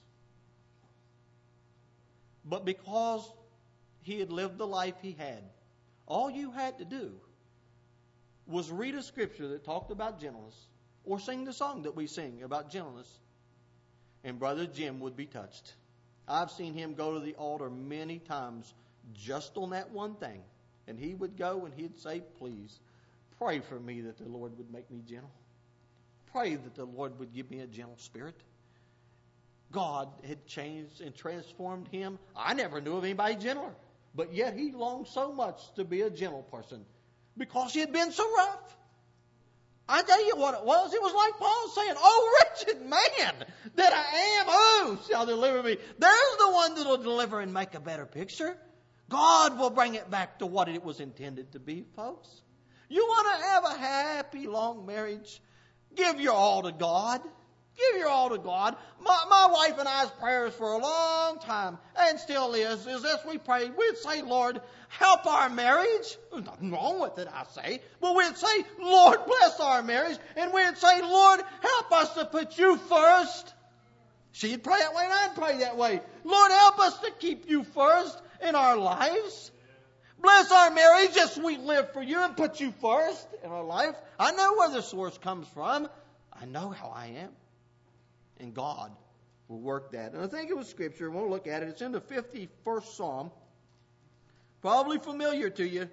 But because he had lived the life he had, all you had to do was read a scripture that talked about gentleness or sing the song that we sing about gentleness, and Brother Jim would be touched. I've seen him go to the altar many times just on that one thing. And he would go and he'd say, "Please, pray for me that the Lord would make me gentle. Pray that the Lord would give me a gentle spirit." God had changed and transformed him. I never knew of anybody gentler. But yet he longed so much to be a gentle person because he had been so rough. I tell you what it was. It was like Paul saying, "Oh, wretched man that I am, who shall deliver me?" There's the one that will deliver and make a better picture. God will bring it back to what it was intended to be, folks. You want to have a happy, long marriage? Give your all to God. Give your all to God. My, my wife and I's prayers for a long time, and still is, is as we pray, we'd say, "Lord, help our marriage." There's nothing wrong with it, I say. But we'd say, "Lord, bless our marriage." And we'd say, "Lord, help us to put you first." She'd pray that way, and I'd pray that way. "Lord, help us to keep you first in our lives. Bless our marriage as we live for you and put you first in our life." I know where the source comes from. I know how I am. And God will work that. And I think it was Scripture. We'll look at it. It's in the fifty-first Psalm. Probably familiar to you.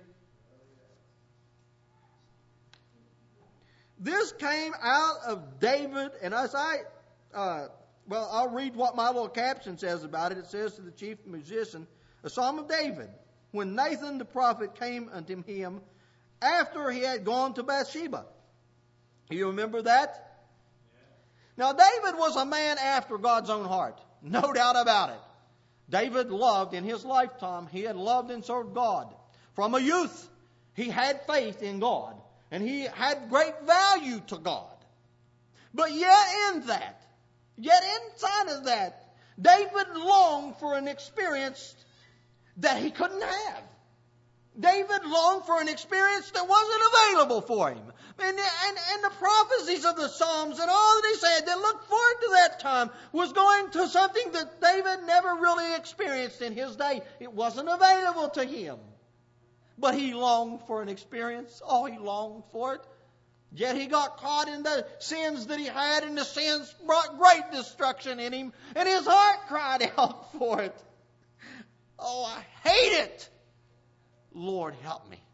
This came out of David. And as I, uh, well, I'll read what my little caption says about it. It says to the chief musician, a Psalm of David, when Nathan the prophet came unto him after he had gone to Bathsheba. You remember that? Now, David was a man after God's own heart. No doubt about it. David loved in his lifetime. He had loved and served God. From a youth, he had faith in God. And he had great value to God. But yet in that, yet inside of that, David longed for an experience that he couldn't have. David longed for an experience that wasn't available for him. And, and, and the prophecies of the Psalms and all that he said that looked forward to that time was going to something that David never really experienced in his day. It wasn't available to him. But he longed for an experience. Oh, he longed for it. Yet he got caught in the sins that he had, and the sins brought great destruction in him. And his heart cried out for it. Oh, I hate it. Lord, help me.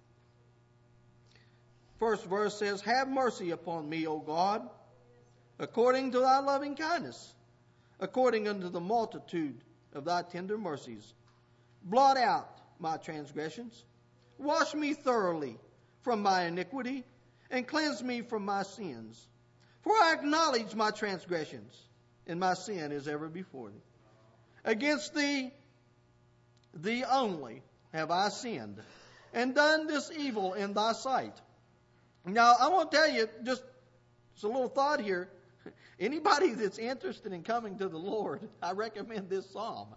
First verse says, have mercy upon me, O God, according to thy loving kindness, according unto the multitude of thy tender mercies. Blot out my transgressions. Wash me thoroughly from my iniquity, and cleanse me from my sins. For I acknowledge my transgressions, and my sin is ever before thee. Against thee, thee only, have I sinned, and done this evil in thy sight. Now, I want to tell you, just, just a little thought here. Anybody that's interested in coming to the Lord, I recommend this psalm.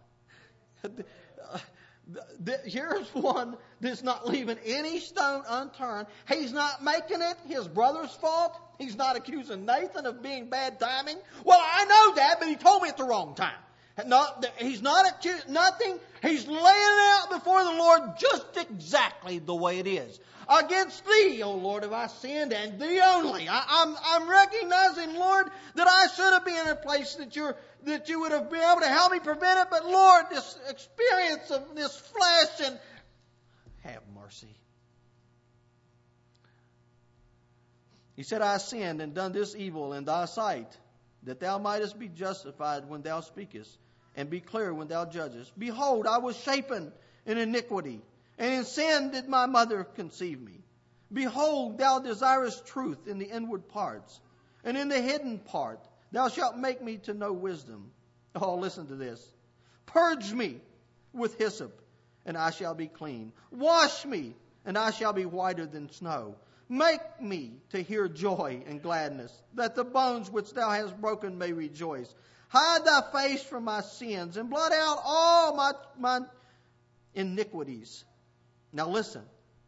Here's one that's not leaving any stone unturned. He's not making it his brother's fault. He's not accusing Nathan of being bad timing. Well, I know that, but he told me at the wrong time. Not, he's not accused, nothing. He's laying it out before the Lord just exactly the way it is. Against thee, O Lord, have I sinned, and thee only. I, I'm, I'm recognizing, Lord, that I should have been in a place that you're, that you would have been able to help me prevent it. But Lord, this experience of this flesh, and have mercy. He said, I sinned and done this evil in thy sight, that thou mightest be justified when thou speakest, and be clear when thou judgest. Behold, I was shapen in iniquity, and in sin did my mother conceive me. Behold, thou desirest truth in the inward parts, and in the hidden part thou shalt make me to know wisdom. Oh, listen to this. Purge me with hyssop, and I shall be clean. Wash me, and I shall be whiter than snow. Make me to hear joy and gladness, that the bones which thou hast broken may rejoice. Hide thy face from my sins, and blot out all my, my iniquities. Now listen.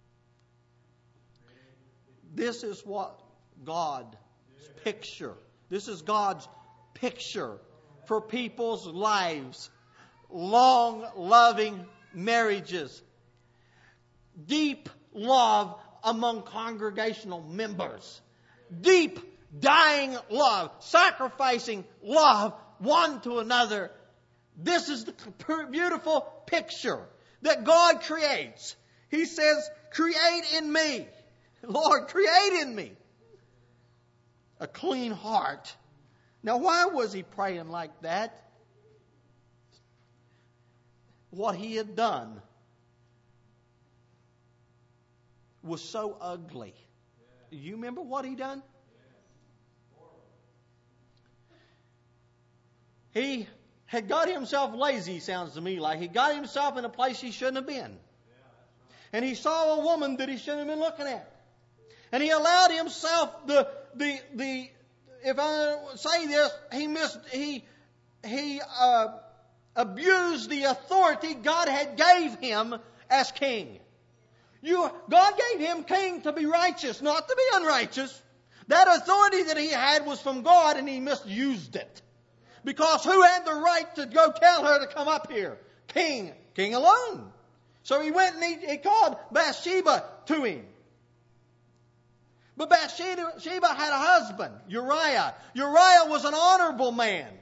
This is what God's picture. This is God's picture for people's lives. Long, loving marriages. Deep love among congregational members. Deep, dying love. Sacrificing love one to another. This is the beautiful picture that God creates. He says, create in me. Lord, create in me a clean heart. Now, why was he praying like that? What he had done was so ugly. You remember what he done? He had got himself lazy, sounds to me like. He got himself in a place he shouldn't have been. And he saw a woman that he shouldn't have been looking at. And he allowed himself the the the if I say this, he missed he he uh, abused the authority God had gave him as king. You God gave him king to be righteous, not to be unrighteous. That authority that he had was from God, and he misused it. Because who had the right to go tell her to come up here? King. King alone. So he went and he, he called Bathsheba to him. But Bathsheba had a husband, Uriah. Uriah was an honorable man.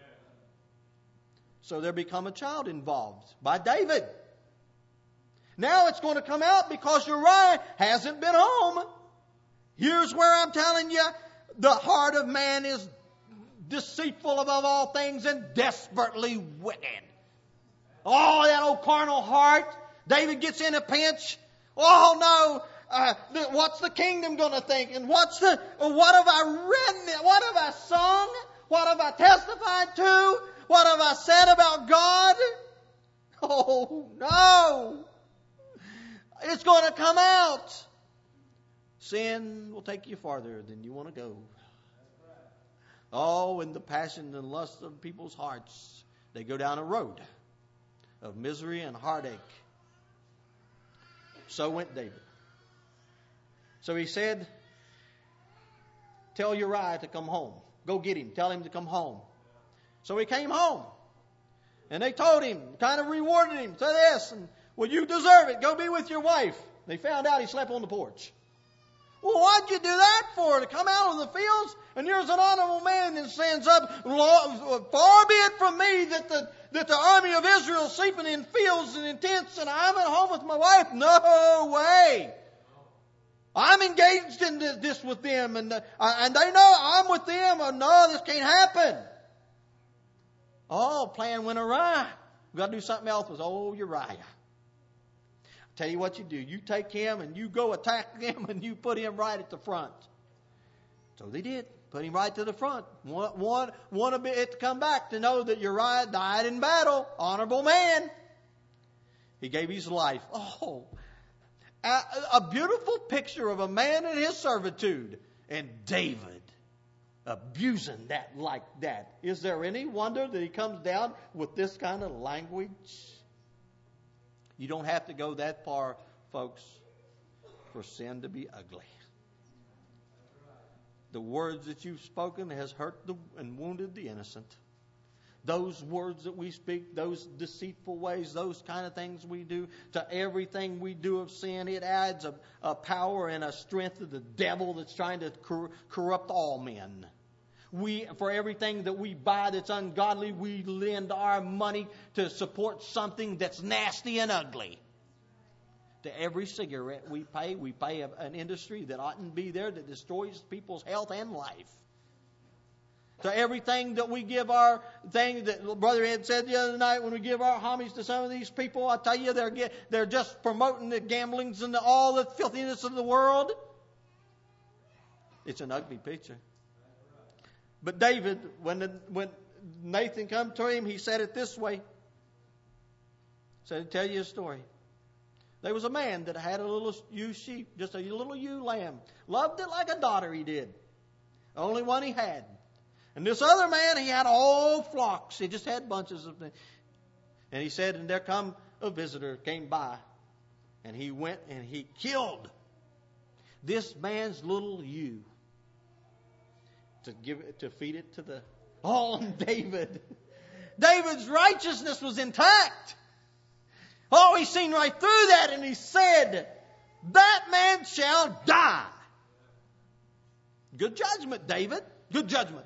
So there become a child involved by David. Now it's going to come out because Uriah hasn't been home. Here's where I'm telling you, the heart of man is deceitful above all things and desperately wicked. Oh, that old carnal heart. David gets in a pinch. Oh no, uh, the, what's the kingdom going to think? And what's the, what have I read? What have I sung? What have I testified to? What have I said about God? Oh no. It's going to come out. Sin will take you farther than you want to go. Oh, and the passion and lust of people's hearts, they go down a road of misery and heartache. So went David. So he said, tell Uriah to come home. Go get him. Tell him to come home. So he came home. And they told him, kind of rewarded him. Say this, and, well, you deserve it. Go be with your wife. They found out he slept on the porch. Well, why'd you do that for? To come out of the fields? And here's an honorable man that stands up. Far be it from me that the, that the army of Israel is sleeping in fields and in tents, and I'm at home with my wife. No way. I'm engaged in this with them, and, uh, and they know I'm with them. Oh, no, this can't happen. Oh, plan went awry. We've got to do something else with old Uriah. I'll tell you what you do. You take him and you go attack him and you put him right at the front. So they did. Put him right to the front. Want, want, want it to come back to know that Uriah died in battle. Honorable man. He gave his life. Oh, a, a beautiful picture of a man in his servitude. And David abusing that like that. Is there any wonder that he comes down with this kind of language? You don't have to go that far, folks, for sin to be ugly. The words that you've spoken has hurt the, and wounded the innocent. Those words that we speak, those deceitful ways, those kind of things we do, to everything we do of sin, it adds a, a power and a strength of the devil that's trying to cor- corrupt all men. We, for everything that we buy that's ungodly, we lend our money to support something that's nasty and ugly. To every cigarette we pay, we pay a, an industry that oughtn't be there, that destroys people's health and life. To everything that we give our thing that Brother Ed said the other night, when we give our homage to some of these people, I tell you, they're get, they're just promoting the gamblings and the, all the filthiness of the world. It's an ugly picture. But David, when the, when Nathan come to him, he said it this way. He said, tell you a story. There was a man that had a little ewe sheep, just a little ewe lamb. Loved it like a daughter, he did. The only one he had. And this other man, he had all flocks. He just had bunches of them. And he said, and there come a visitor, came by. And he went and he killed this man's little ewe. To give it, to feed it to the, oh, David. David's righteousness was intact. Oh, he seen right through that and he said, that man shall die. Good judgment, David. Good judgment.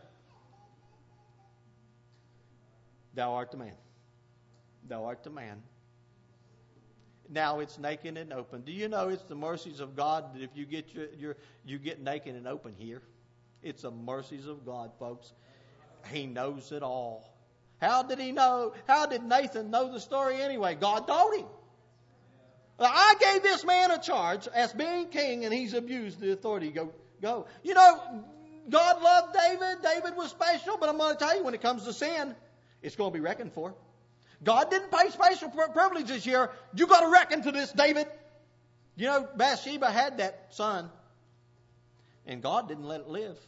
Thou art the man. Thou art the man. Now it's naked and open. Do you know it's the mercies of God that if you get your, your you get naked and open here? It's the mercies of God, folks. He knows it all. How did he know? How did Nathan know the story anyway? God told him. I gave this man a charge as being king, and he's abused the authority. Go, go. You know, God loved David. David was special, but I'm going to tell you, when it comes to sin, it's going to be reckoned for. God didn't pay special privileges here. You got to reckon to this, David. You know, Bathsheba had that son, and God didn't let it live.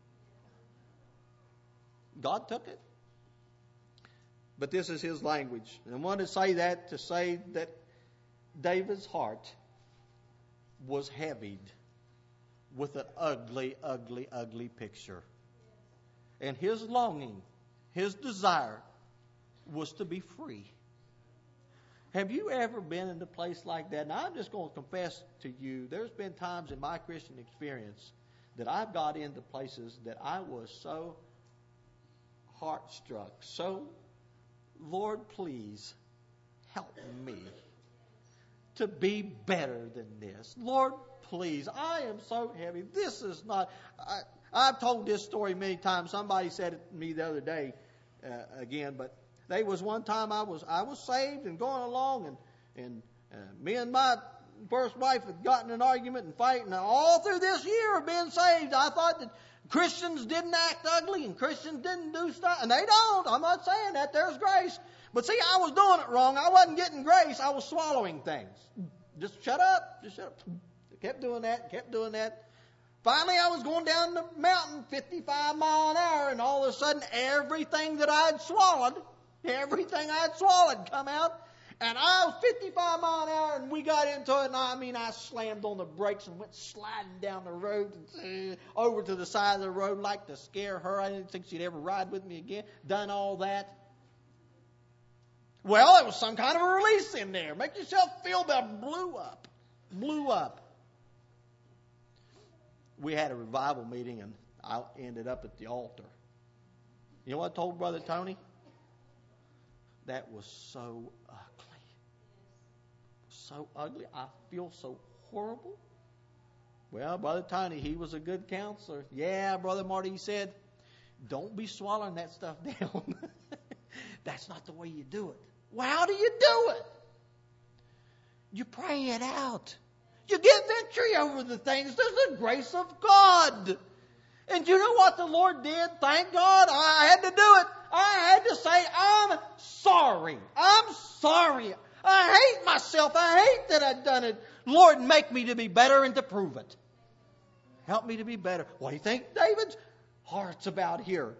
God took it. But this is his language. And I want to say that to say that David's heart was heavied with an ugly, ugly, ugly picture. And his longing, his desire was to be free. Have you ever been in a place like that? Now, I'm just going to confess to you, there's been times in my Christian experience that I've got into places that I was so heart-struck, so, Lord, please help me to be better than this. Lord, please, I am so heavy. This is not... I, I've told this story many times. Somebody said it to me the other day uh, again, but there was one time I was I was saved and going along, and, and uh, me and my first wife had gotten in an argument and fight, and all through this year of being saved, I thought that Christians didn't act ugly and Christians didn't do stuff, and they don't. I'm not saying that. There's grace. But see, I was doing it wrong. I wasn't getting grace. I was swallowing things. Just shut up. Just shut up. Kept doing that. Kept doing that. Finally, I was going down the mountain fifty-five mile an hour, and all of a sudden, everything that I'd swallowed, everything I'd swallowed come out. And I was fifty-five mile an hour, and we got into it, and I mean, I slammed on the brakes and went sliding down the road, and, uh, over to the side of the road like to scare her. I didn't think she'd ever ride with me again. Done all that. Well, there was some kind of a release in there. Make yourself feel better. Blew up. Blew up. We had a revival meeting, and I ended up at the altar. You know what I told Brother Tony? That was so ugly. So ugly. I feel so horrible. Well, Brother Tony, he was a good counselor. Yeah, Brother Marty, he said, don't be swallowing that stuff down. That's not the way you do it. Well, how do you do it? You pray it out. You get victory over the things. There's the grace of God. And you know what the Lord did? Thank God I had to do it. I had to say, I'm sorry. I'm sorry. I hate myself. I hate that I've done it. Lord, make me to be better and to prove it. Help me to be better. What do you think David's heart's about here?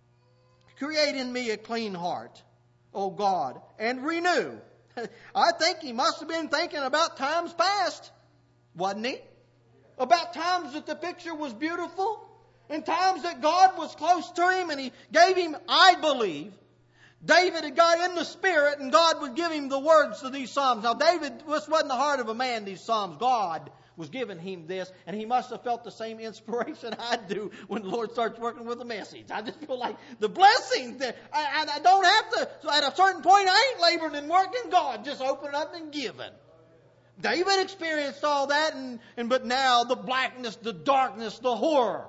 Create in me a clean heart, O God, and renew. I think he must have been thinking about times past, wasn't he? About times that the picture was beautiful, and times that God was close to him, and he gave him, I believe, David had got in the Spirit, and God would give him the words to these Psalms. Now, David, this wasn't the heart of a man, these Psalms. God was giving him this, and he must have felt the same inspiration I do when the Lord starts working with a message. I just feel like the blessings that I, I don't have to, so at a certain point, I ain't laboring and working. God just opening up and giving. David experienced all that, and, and but now the blackness, the darkness, the horror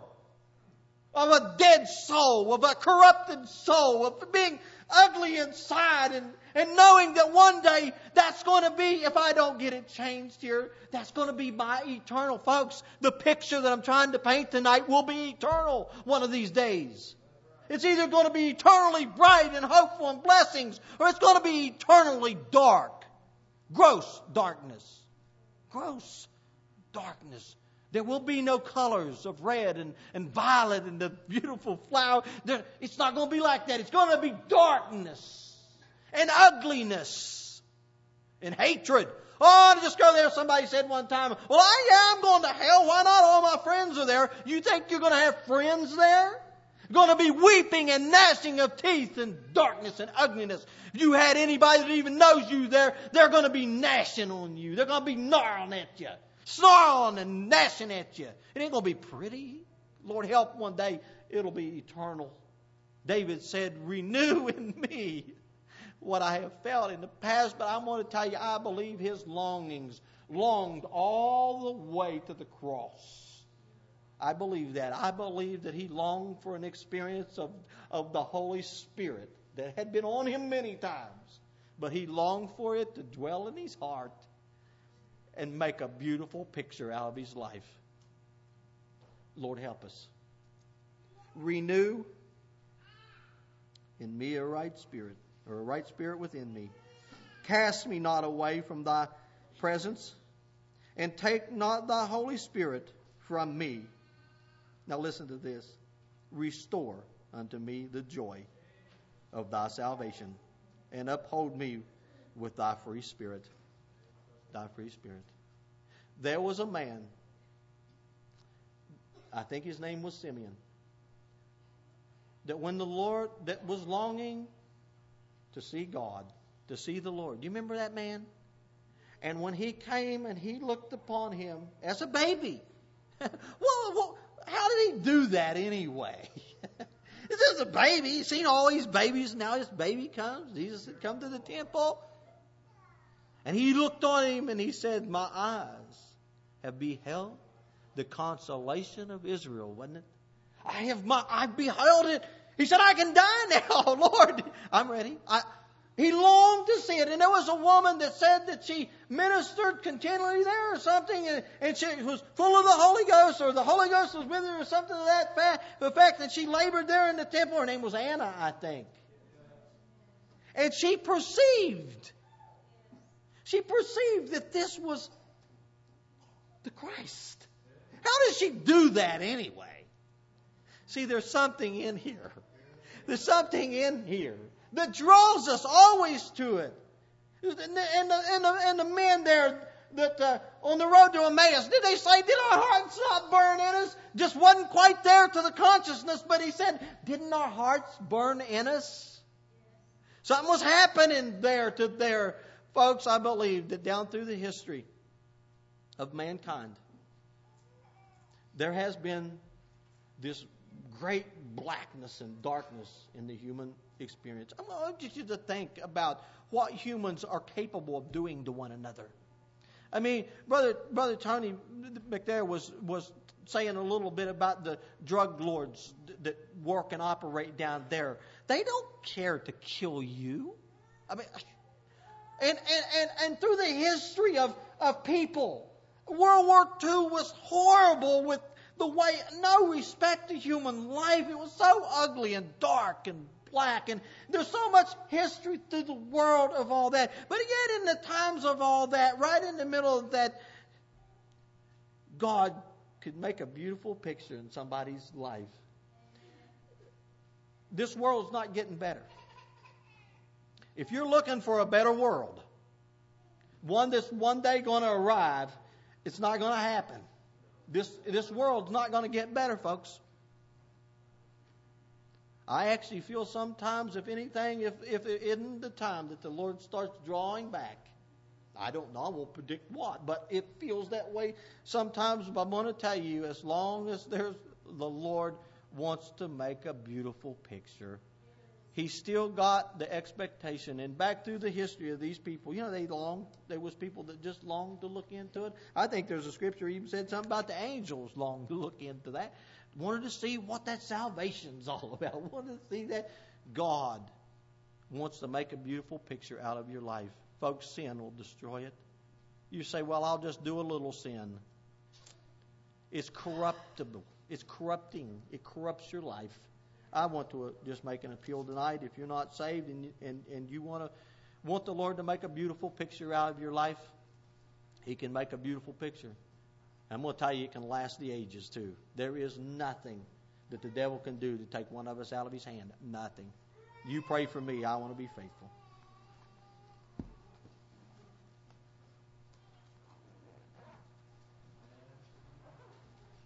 of a dead soul, of a corrupted soul, of being ugly inside, and, and knowing that one day that's going to be, if I don't get it changed here, that's going to be my eternal. Folks, the picture that I'm trying to paint tonight will be eternal one of these days. It's either going to be eternally bright and hopeful and blessings, or it's going to be eternally dark. Gross darkness. Gross darkness. There will be no colors of red and, and violet and the beautiful flower. There, it's not going to be like that. It's going to be darkness and ugliness and hatred. Oh, to just go there. Somebody said one time, well, I, yeah, I'm going to hell. Why not? All my friends are there. You think you're going to have friends there? You're going to be weeping and gnashing of teeth and darkness and ugliness. If you had anybody that even knows you there, they're going to be gnashing on you. They're going to be gnarling at you. Snarling and gnashing at you. It ain't going to be pretty. Lord help, one day it'll be eternal. David said, renew in me what I have felt in the past. But I'm going to tell you, I believe his longings longed all the way to the cross. I believe that. I believe that he longed for an experience of, of the Holy Spirit that had been on him many times. But he longed for it to dwell in his heart and make a beautiful picture out of his life. Lord, help us. Renew in me a right spirit, or a right spirit within me. Cast me not away from thy presence, and take not thy Holy Spirit from me. Now listen to this. Restore unto me the joy of thy salvation, and uphold me with thy free spirit. Thy free spirit. There was a man, I think his name was Simeon, that when the Lord, that was longing to see God, to see the Lord. Do you remember that man? And when he came and he looked upon him as a baby, well, well, how did he do that anyway? This is a baby. He's seen all these babies, and now this baby comes. Jesus had come to the temple. And he looked on him and he said, my eyes have beheld the consolation of Israel, wasn't it? I have my, I beheld it. He said, I can die now, Lord. I'm ready. I, he longed to see it. And there was a woman that said that she ministered continually there or something, and, and she was full of the Holy Ghost, or the Holy Ghost was with her, or something to that fact, the fact that she labored there in the temple. Her name was Anna, I think. And she perceived She perceived that this was the Christ. How does she do that anyway? See, there's something in here. There's something in here that draws us always to it. And the, and the, and the, and the men there that uh, on the road to Emmaus, did they say, did our hearts not burn in us? Just wasn't quite there to the consciousness, but he said, didn't our hearts burn in us? Something was happening there to there. Folks, I believe that down through the history of mankind, there has been this great blackness and darkness in the human experience. I want you to think about what humans are capable of doing to one another. I mean, brother, brother Tony McNair was was saying a little bit about the drug lords that work and operate down there. They don't care to kill you. I mean, and and and, and through the history of of people, World War Two was horrible with the way, no respect to human life. It was so ugly and dark and black. And there's so much history through the world of all that. But yet in the times of all that, right in the middle of that, God could make a beautiful picture in somebody's life. This world's not getting better. If you're looking for a better world, one that's one day going to arrive, it's not going to happen. This this world's not going to get better, folks. I actually feel sometimes, if anything, if, if it isn't the time that the Lord starts drawing back, I don't know, I won't predict what, but it feels that way sometimes. But I'm going to tell you, as long as there's the Lord wants to make a beautiful picture, He's still got the expectation. And back through the history of these people, you know, they longed, there was people that just longed to look into it. I think there's a scripture even said something about the angels longed to look into that. Wanted to see what that salvation's all about. Wanted to see that. God wants to make a beautiful picture out of your life. Folks, sin will destroy it. You say, well, I'll just do a little sin. It's corruptible. It's corrupting. It corrupts your life. I want to just make an appeal tonight. If you're not saved and, and, and you want to want the Lord to make a beautiful picture out of your life, He can make a beautiful picture. I'm going to tell you, it can last the ages too. There is nothing that the devil can do to take one of us out of his hand. Nothing. You pray for me. I want to be faithful.